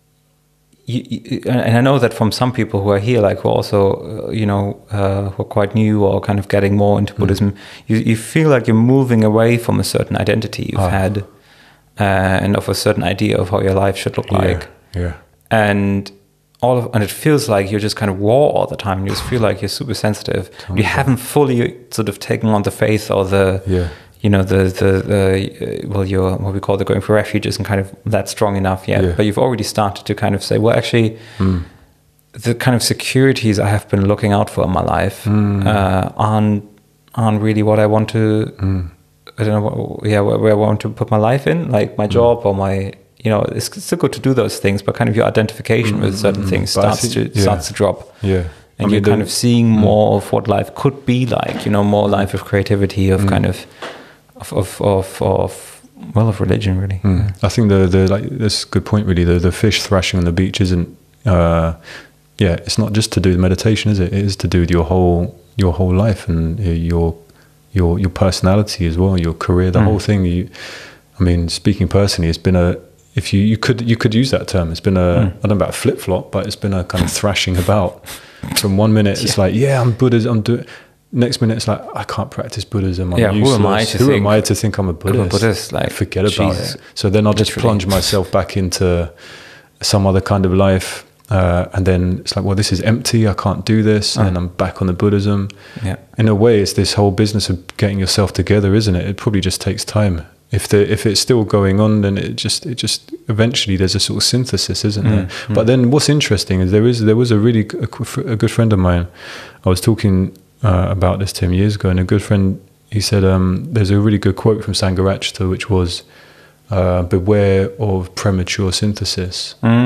You, you, and I know that from some people who are here, like who are also, uh, you know, uh, who are quite new or kind of getting more into Buddhism, you, you feel like you're moving away from a certain identity you've Ah. had uh, and of a certain idea of how your life should look like. Yeah. And all of, and it feels like you're just kind of raw all the time. You just feel like you're super sensitive. You haven't fully sort of taken on the faith or the, Yeah. you know, the, the, the uh, well, you're what we call the going for refuge isn't kind of that strong enough yet, Yeah. but you've already started to kind of say, well, actually, Mm. the kind of securities I have been looking out for in my life Mm. uh, aren't, aren't really what I want to, Mm. I don't know, what, yeah, where, where I want to put my life in, like my job or my, you know, it's still good to do those things, but kind of your identification with certain things But I starts think- to yeah. starts to drop. Yeah. And I mean, you're kind the- of seeing more of what life could be like, you know, more life of creativity, of kind of, of, of, of, of, well, of religion, really. Mm. Yeah. I think the the like that's a good point. Really, the the fish thrashing on the beach isn't. Uh, yeah, it's not just to do with meditation, is it? It is to do with your whole your whole life and uh, your your your personality as well, your career, the Mm. whole thing. You, I mean, speaking personally, it's been a. If you, you could you could use that term. It's been a Mm. I don't know about flip flop, but it's been a kind of thrashing about. From one minute it's like, yeah, I'm Buddhist, I'm doing. Next minute it's like, I can't practice Buddhism. I'm Yeah, who useless. am I to who think- am I to think I'm a Buddhist? Buddhist, like, forget about Jesus. it. So then I'll just Literally. plunge myself back into some other kind of life, uh, and then it's like, well, this is empty. I can't do this, and then I'm back on the Buddhism. Yeah. In a way, it's this whole business of getting yourself together, isn't it? It probably just takes time. If the if it's still going on, then it just it just eventually there's a sort of synthesis, isn't there? But then what's interesting is there is there was a really g- a, qu- a good friend of mine. I was talking uh, about this to him years ago, and a good friend, he said um, there's a really good quote from Sangharakshita, which was uh, "Beware of premature synthesis." Mm.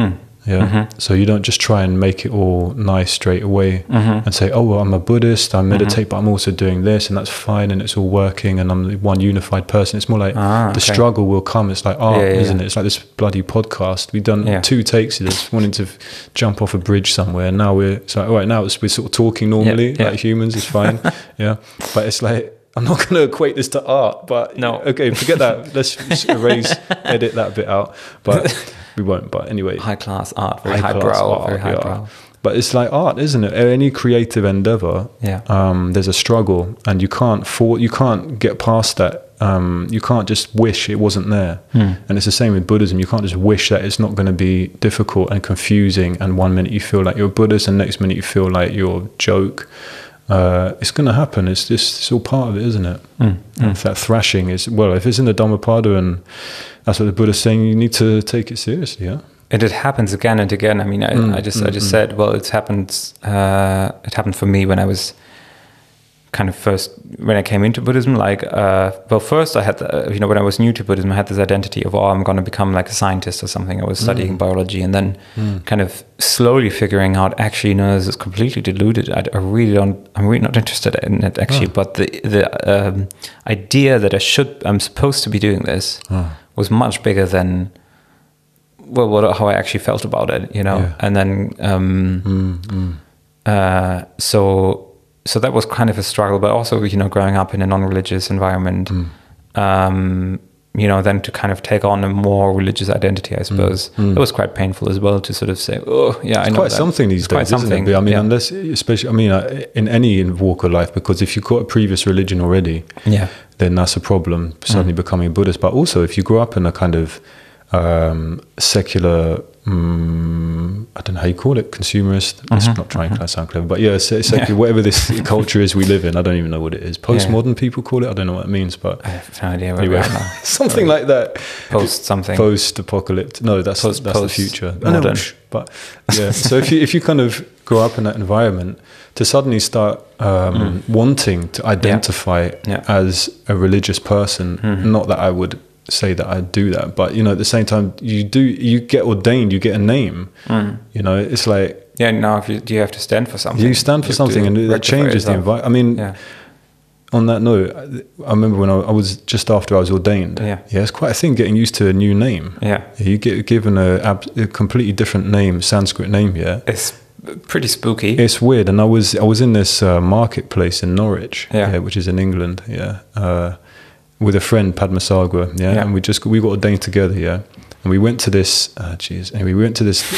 Yeah. Mm-hmm. So you don't just try and make it all nice straight away Mm-hmm. and say, oh, well, I'm a Buddhist, I meditate, mm-hmm. but I'm also doing this, and that's fine, and it's all working, and I'm one unified person. It's more like ah, the okay. struggle will come. It's like art, yeah, yeah, isn't yeah. it? It's like this bloody podcast. We've done yeah. two takes of this, wanting to f- jump off a bridge somewhere, and now we're, it's like, all right, now it's, we're sort of talking normally, yeah, yeah. like humans, it's fine. Yeah. But it's like, I'm not going to equate this to art, but no. Okay, forget that. Let's just erase, edit that bit out. But we won't. But anyway, high class art, very high high class brow, art, very high yeah. brow. But it's like art, isn't it? Any creative endeavor, yeah. um, there's a struggle, and you can't for, you can't get past that. Um, you can't just wish it wasn't there. Hmm. And it's the same with Buddhism. You can't just wish that it's not going to be difficult and confusing. And one minute you feel like you're Buddhist, and next minute you feel like you're a joke. Uh, it's going to happen. It's just it's all part of it, isn't it? Mm, mm. If that thrashing is, well, if it's in the Dhammapada and that's what the Buddha's saying, you need to take it seriously, yeah? And it happens again and again. I mean, I, Mm, I just mm, I just mm. said, well, it's happened. Uh, it happened for me when I was kind of first when I came into Buddhism. Like, uh, well, first I had, the, you know, when I was new to Buddhism, I had this identity of, oh, I'm going to become like a scientist or something. I was studying Mm. biology, and then Mm. kind of slowly figuring out, actually, no, this is completely deluded. I, I really don't. I'm really not interested in it actually. Oh. But the the um, idea that I should, I'm supposed to be doing this, Oh. was much bigger than. Well, what, how I actually felt about it, you know, Yeah. and then um, Mm, mm. uh, so so that was kind of a struggle, but also, you know, growing up in a non-religious environment, Mm. um, you know, then to kind of take on a more religious identity, I suppose, Mm. it was quite painful as well to sort of say, oh, yeah, I It's know quite that. something these It's quite days, isn't something. it? But I mean, yeah. unless, especially, I mean, uh, in any walk of life, because if you've got a previous religion already, yeah, then that's a problem, suddenly Mm. becoming Buddhist. But also, if you grew up in a kind of um, secular, um, I don't know how you call it, consumerist, let's Mhm, not try and mhm. sound clever, but yeah, se- secular, Yeah. whatever this culture is we live in, I don't even know what it is. Postmodern people call it, I don't know what it means, but I have no idea what anyway, we are now. something Sorry. like that. Post something. Post-apocalyptic. No, that's Post- that's post the future. modern. I know, shh, but yeah. So if you if you kind of grow up in that environment, to suddenly start um, wanting to identify Yeah. as a religious person, Mhm. not that I would say that I do that, but you know, at the same time, you do you get ordained, you get a name. Mm. You know, it's like Yeah, now if you, you have to stand for something. you stand for You have something, to and that rectify changes the yourself. environment. I mean. Yeah. On that note, I remember when I, I was just after I was ordained. Yeah. yeah, it's quite a thing getting used to a new name. Yeah. You get given a, ab- a completely different name, Sanskrit name. Yeah, It's pretty spooky. it's weird. And I was I was in this uh, marketplace in Norwich, Yeah. which is in England. Yeah, uh, with a friend, Padmasagwa. Yeah? Yeah. and we just we got ordained together. Yeah, and we went to this. Uh, geez, anyway, we went to this.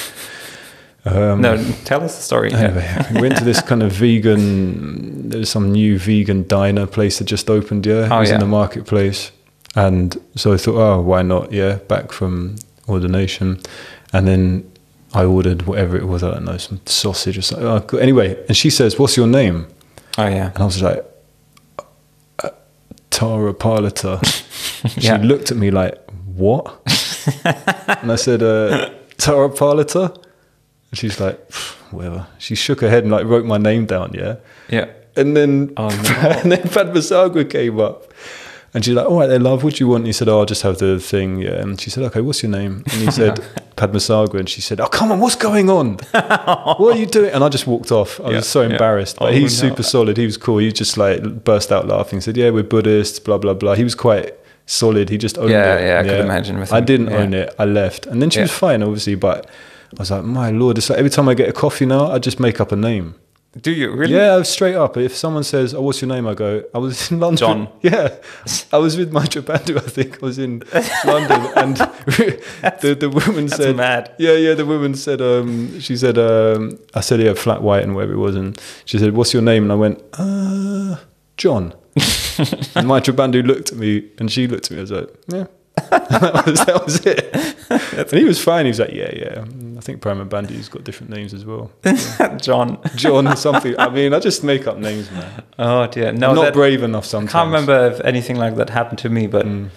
Um, No, tell us the story. Yeah. Anyway, we went to this kind of vegan, there's some new vegan diner place that just opened, yeah. It Oh, was yeah. in the marketplace. And so I thought, oh, why not? Yeah, back from ordination. And then I ordered whatever it was, I don't know, some sausage or something. Oh, cool. Anyway, and she says, what's your name? Oh, yeah. And I was like, uh, Tara Pilota. She Yeah. looked at me like, what? And I said, uh, Tara Pilota? And she's like, whatever. She shook her head and like wrote my name down, yeah? Yeah. And then, Oh, no. and then Padmasagwa came up. And she's like, all right, then, love, what do you want? And he said, oh, I'll just have the thing, yeah. And she said, okay, what's your name? And he said, Padmasagwa. And she said, oh, come on, what's going on? What are you doing? And I just walked off. I Yeah, was so yeah. embarrassed. But Oh, he's no. super solid. He was cool. He just like burst out laughing. He said, yeah, we're Buddhists, blah, blah, blah. He was quite solid. He just owned Yeah, it. yeah, I could imagine with I him. didn't Yeah. own it. I left. And then she Yeah. was fine, obviously, but I was like, my Lord, it's like every time I get a coffee now, I just make up a name. Do you really? Yeah, straight up. If someone says, oh, what's your name? I go, I was in London. John. Yeah. I was with Maitreya Bandhu, I think. I was in London. And the, the woman That's said, mad. yeah, yeah, the woman said, um, she said, um, I said, yeah, flat white and whatever it was. And she said, what's your name? And I went, uh, John. And Maitreya Bandhu looked at me and she looked at me. I was like, yeah. that, was, that was it. And he was fine. He was like, yeah, yeah. I think Prama Bandhu's got different names as well. John. John or something. I mean, I just make up names, man. Oh, dear. No, I'm not that, brave enough I sometimes. can't remember if anything like that happened to me, but Mm.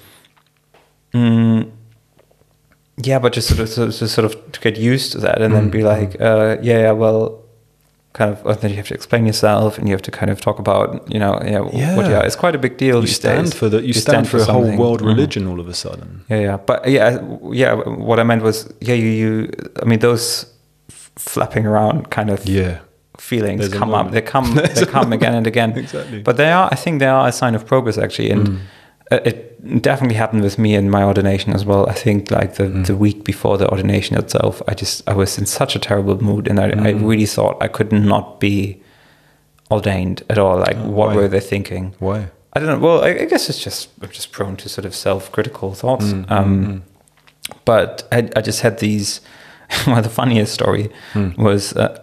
mm, yeah, but just sort of, sort of, sort of to get used to that and then Mm. be like, uh, yeah, yeah, well, kind of, and then you have to explain yourself, and you have to kind of talk about, you know, yeah, Yeah. what you are. It's quite a big deal. You these stand days. for the. You, stand, for a whole something. world Mhm. religion all of a sudden. Yeah, yeah, but yeah, yeah. What I meant was, yeah, you, you. I mean, those f- flapping around kind of Yeah. feelings There's a come up. moment. They come. There's they a come again and again. Exactly. But they are. I think they are a sign of progress, actually, and Mm. uh, it definitely happened with me in my ordination as well. I think like the Mm. the week before the ordination itself, I just I was in such a terrible mood, and I, I Mm. really thought I could not be ordained at all. Like, Oh, what why? were they thinking? Why? I don't know. Well, I, I guess it's just I'm just prone to sort of self-critical thoughts. Mm, um, mm, mm. But I, I just had these. Well, the funniest story Mm. was uh,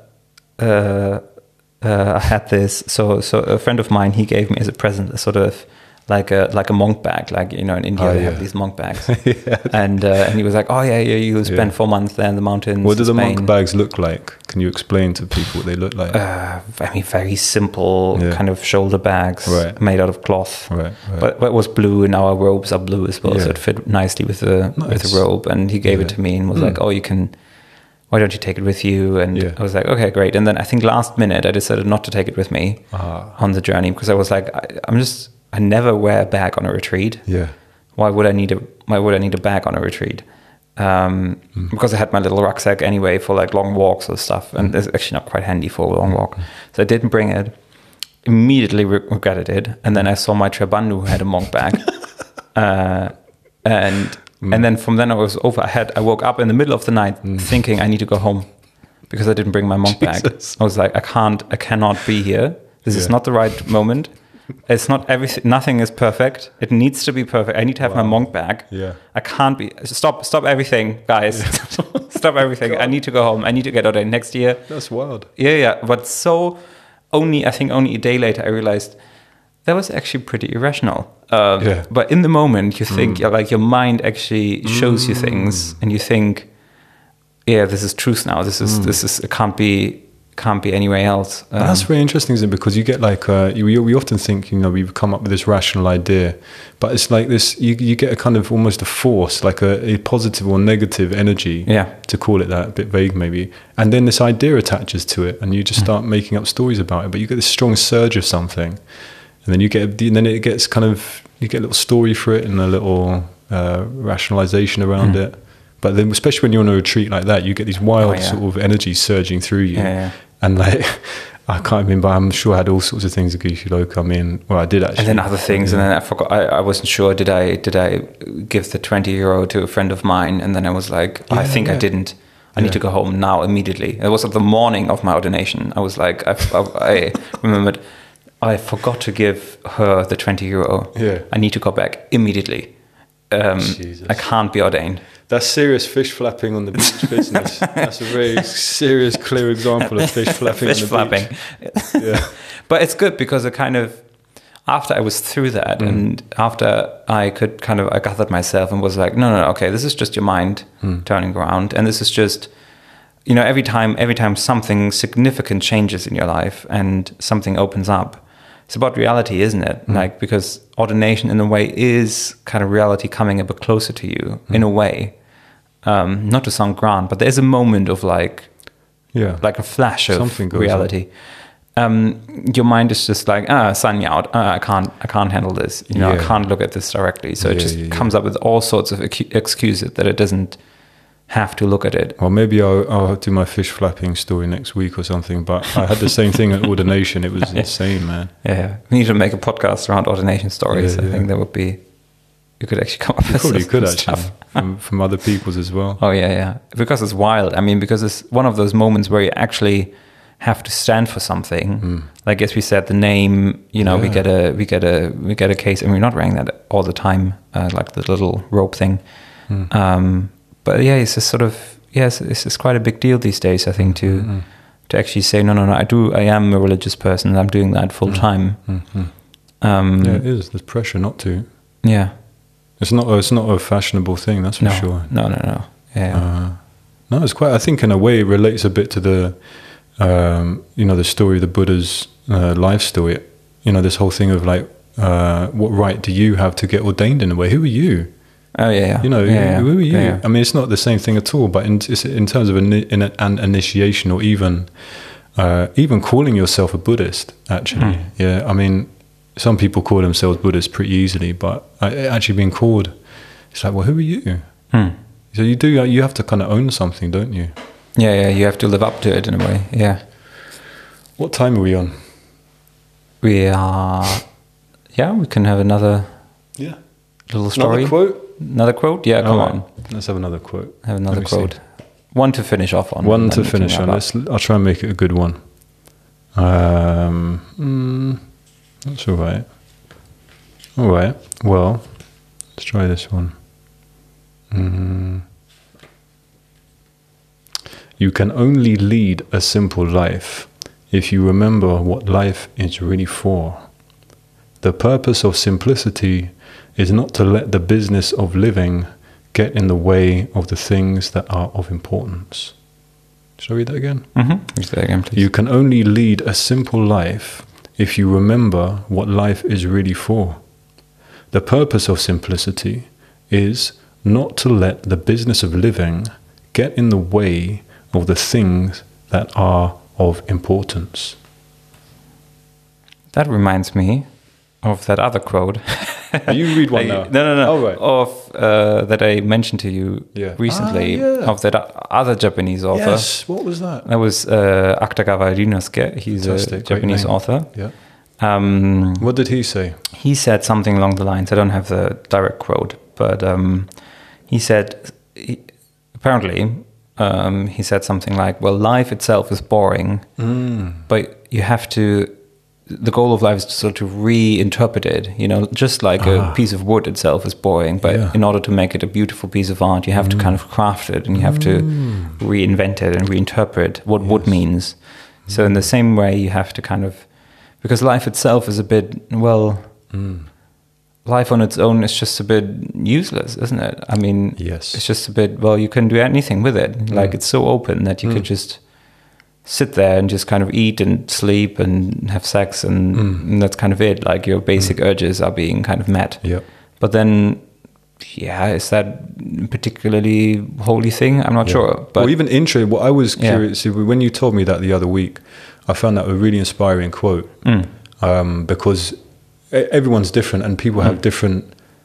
uh, uh, I had this. So, so a friend of mine, he gave me as a present a sort of like a like a monk bag, like, you know, in India Oh, they yeah. have these monk bags, Yeah. and uh, and he was like, oh yeah, yeah, you spend Yeah. four months there in the mountains. What do the in monk Spain. bags look like? Can you explain to people what they look like? Uh, I mean, very simple Yeah. kind of shoulder bags Right. made out of cloth. right. right. But, but it was blue, and our robes are blue as well, so Yeah. it fit nicely with the with Nice. the robe. And he gave it Yeah. to me and was Mm. like, "Oh, you can. Why don't you take it with you?" And Yeah. I was like, "Okay, great." And then I think last minute I decided not to take it with me ah. on the journey, because I was like, I, I'm just I never wear a bag on a retreat. Yeah. Why would I need a Why would I need a bag on a retreat? Um, Mm. Because I had my little rucksack anyway for like long walks or stuff, and it's actually not quite handy for a long walk, so I didn't bring it. Immediately re- regretted it, and then I saw my Trebandhu who had a monk bag, uh, and Mm. and then from then it was over. I had I woke up in the middle of the night thinking I need to go home because I didn't bring my monk bag. Jesus. I was like, I can't, I cannot be here. This is Yeah. not the right moment. It's not everything. Nothing is perfect. It needs to be perfect. I need to have my Wow. monk bag. Yeah. I can't be. Stop. Stop everything, guys. Stop everything. I need to go home. I need to get ordained next year. That's wild. Yeah, yeah. But so only I think only a day later I realized that was actually pretty irrational. Um, Yeah. But in the moment, you think yeah, like your mind actually shows you things, and you think, yeah, this is truth now. This is this is it can't be can't be anywhere else. Um, That's very interesting, isn't it? Because you get like uh, you, we, we often think, you know, we've come up with this rational idea, but it's like this. You, you get a kind of almost a force, like a, a positive or negative energy. Yeah. To call it that, a bit vague maybe, and then this idea attaches to it, and you just start making up stories about it. But you get this strong surge of something, and then you get, and then it gets kind of, you get a little story for it and a little uh, rationalization around Mm. it. But then, especially when you're on a retreat like that, you get these wild Oh, yeah. sort of energies surging through you. Yeah, yeah. And like, I can't remember, I'm sure I had all sorts of things at Gushilo come in. Well, I did actually. and then other things, and then I forgot. I, I wasn't sure. Did I did I give the twenty euro to a friend of mine? And then I was like, I Yeah, think I yeah. didn't. I Yeah. need to go home now immediately. It was at the morning of my ordination. I was like, I, I, I remembered. I forgot to give her the twenty euro. Yeah. I need to go back immediately. Um, Jesus. I can't be ordained. That's serious fish flapping on the beach business. That's a very serious, clear example of fish flapping Fish on the flapping. beach. Yeah. But it's good because it kind of, after I was through that, Mm. and after I could kind of, I gathered myself and was like, no, no, no, okay, this is just your mind Mm. turning around, and this is just, you know, every time, every time something significant changes in your life and something opens up, it's about reality, isn't it? Mm. Like, because ordination in a way is kind of reality coming a bit closer to you, Mm. in a way. Um, not to sound grand, but there's a moment of like, Yeah. like a flash of Something goes reality. Um, your mind is just like, ah, sign me out. Ah, I can't, I can't handle this. You know, Yeah. I can't look at this directly. So it Yeah, just yeah, yeah. comes up with all sorts of ecu- excuses that it doesn't have to look at it. Well, maybe I'll, I'll do my fish flapping story next week or something. But I had the same thing at ordination. It was insane, man. Yeah, we need to make a podcast around ordination stories. Yeah, I yeah. think that would be. You could actually come up You with probably some could stuff. actually from, from other people's as well. Oh yeah, yeah. Because it's wild. I mean, because it's one of those moments where you actually have to stand for something. Mm. Like as we said, the name. You know, we Yeah. get a we get a we get a case, and we're not wearing that all the time, uh, like the little rope thing. Mm. Um, but yeah, it's just sort of yes, it's, it's quite a big deal these days. I think to Mm. to actually say no, no, no. I do. I am a religious person, and I'm doing that full time. Mm. Mm. Um, Yeah, it is. There's pressure not to. yeah. It's not. It's not a fashionable thing. That's for No, sure. no, no, no. Yeah. Uh, no, it's quite. I think in a way it relates a bit to the, um, you know, the story of the Buddha's uh, life story. You know, this whole thing of like, uh, what right do you have to get ordained in a way? Who are you? oh yeah, yeah. You know, yeah, yeah. who are you? Yeah, yeah. I mean, it's not the same thing at all. But in, it's in terms of an, in an initiation or even Uh, even calling yourself a Buddhist, actually. Mm. Yeah, I mean, some people call themselves Buddhists pretty easily, but uh, actually being called, it's like, well, who are you? Mm. So you do, you have to kind of own something, don't you? Yeah, yeah, you have to live up to it in a way. Yeah. What time are we on? We are. Yeah, we can have another. Yeah. Little story. Another quote. Another quote. Yeah, come right. on. Let's have another quote. Have another Let me quote. see. One to finish off on. One and to then we can finish wrap on. up. Let's, I'll try and make it a good one. Um, mm, that's all right. All right. Well, let's try this one. Mm. You can only lead a simple life if you remember what life is really for. The purpose of simplicity is not to let the business of living get in the way of the things that are of importance. Shall I read that again? Mm-hmm. Read that again, please. You can only lead a simple life if you remember what life is really for. The purpose of simplicity is not to let the business of living get in the way of the things that are of importance. That reminds me of that other quote. You read one now. No, no, no. Oh, right. Of uh, that I mentioned to you Yeah. recently. Ah, yeah. Of that other Japanese author. Yes, what was that? That was uh, Akutagawa Ryunosuke. He's Fantastic, a great Japanese name. author. Yeah. Um, What did he say? he said something along the lines. I don't have the direct quote, but um, he said he, apparently um, he said something like, "Well, life itself is boring, Mm. but you have to." The goal of life is to sort of reinterpret it, you know, just like Ah. a piece of wood itself is boring, but Yeah. in order to make it a beautiful piece of art, you have to kind of craft it and you have to reinvent it and reinterpret what wood means. So in the same way, you have to kind of, because life itself is a bit, well, Mm. life on its own is just a bit useless, isn't it? I mean, Yes. it's just a bit, well, you can do anything with it. Like it's so open that you could just sit there and just kind of eat and sleep and have sex and, and that's kind of it. Like your basic urges are being kind of met. Yep. But then, yeah, is that a particularly holy thing? I'm not Yeah. sure. But well, even intro, what I was Yeah. curious, when you told me that the other week, I found that a really inspiring quote Mm. um, because e- everyone's different and people have different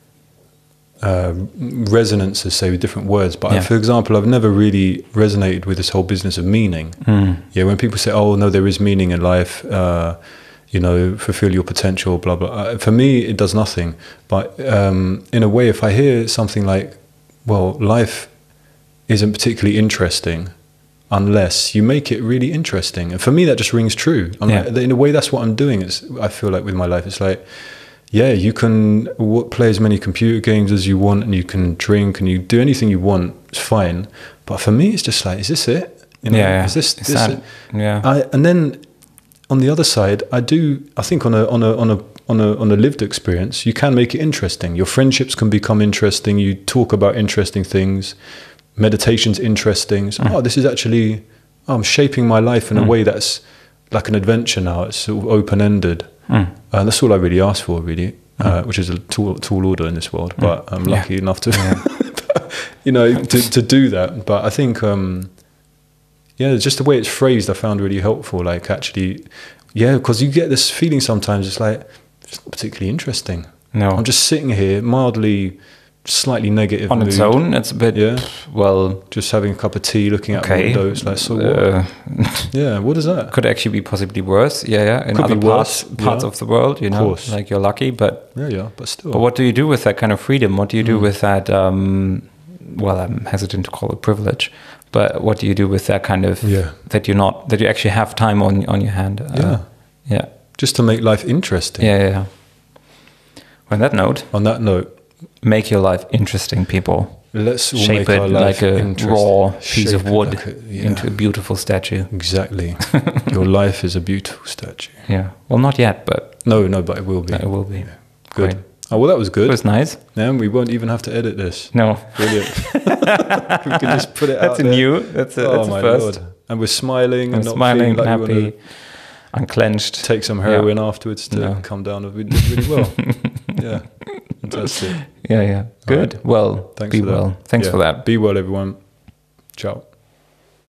uh, resonances, say, with different words. But I, Yeah. for example, I've never really resonated with this whole business of meaning. Mm. Yeah, when people say, "Oh no, there is meaning in life," uh, you know, fulfill your potential, blah blah. Uh, for me, it does nothing. But um, in a way, if I hear something like, "Well, life isn't particularly interesting unless you make it really interesting," and for me, that just rings true. I'm Yeah. like, in a way, that's what I'm doing. It's, I feel like with my life, it's like, yeah, you can w- play as many computer games as you want, and you can drink, and you do anything you want. It's fine. But for me, it's just like, is this it? You know, Yeah, yeah. Is this, Is this that- it? yeah. I, and then on the other side, I do. I think on a on a on a on a on a lived experience, you can make it interesting. Your friendships can become interesting. You talk about interesting things. Meditation's interesting. So, oh, this is actually. Oh, I'm shaping my life in a way that's like an adventure now. It's sort of open ended. Mm. Uh, that's all I really ask for, really, uh, which is a tall, tall order in this world. But I'm Yeah. lucky enough to, you know, to, to do that. But I think, um, yeah, just the way it's phrased, I found really helpful. Like, actually, yeah, because you get this feeling sometimes. It's like it's not particularly interesting. No. I'm just sitting here, mildly, slightly negative On its mood, own, it's a bit, Yeah. well, just having a cup of tea, looking out the okay. window. It's like, so what? Uh, Yeah, what is that? could actually be possibly worse. Yeah, yeah. In Could other be parts, worse, parts yeah. of the world, you know, course. like you're lucky, but Yeah, yeah, but still. But what do you do with that kind of freedom? What do you Mm. do with that? Um, well, I'm hesitant to call it privilege, but what do you do with that kind of Yeah. that you're not that you actually have time on on your hand? Uh, Yeah. yeah, Just to make life interesting. yeah, yeah. yeah. On that note, On that note, make your life interesting, people. let's all Shape make it our life like a interesting. raw piece Shape of it wood like a- yeah. into a beautiful statue. Exactly. Your life is a beautiful statue. Yeah. Well, not yet, but No, no, but it will be. it will be. Good. Great. Oh, well, that was It good. was nice. Yeah, we won't even have to edit this. No, Brilliant. We can just put it that's out a there. new. That's a, Oh, that's a my first. Lord. And we're smiling I'm and not smiling, feeling like we happy, want unclenched. to take some heroin afterwards to No. come down. We did really well. Yeah. Fantastic. Yeah, yeah. Good. right. Well, Thanks be for that. well. Thanks Yeah. for that. Be well, everyone. Ciao.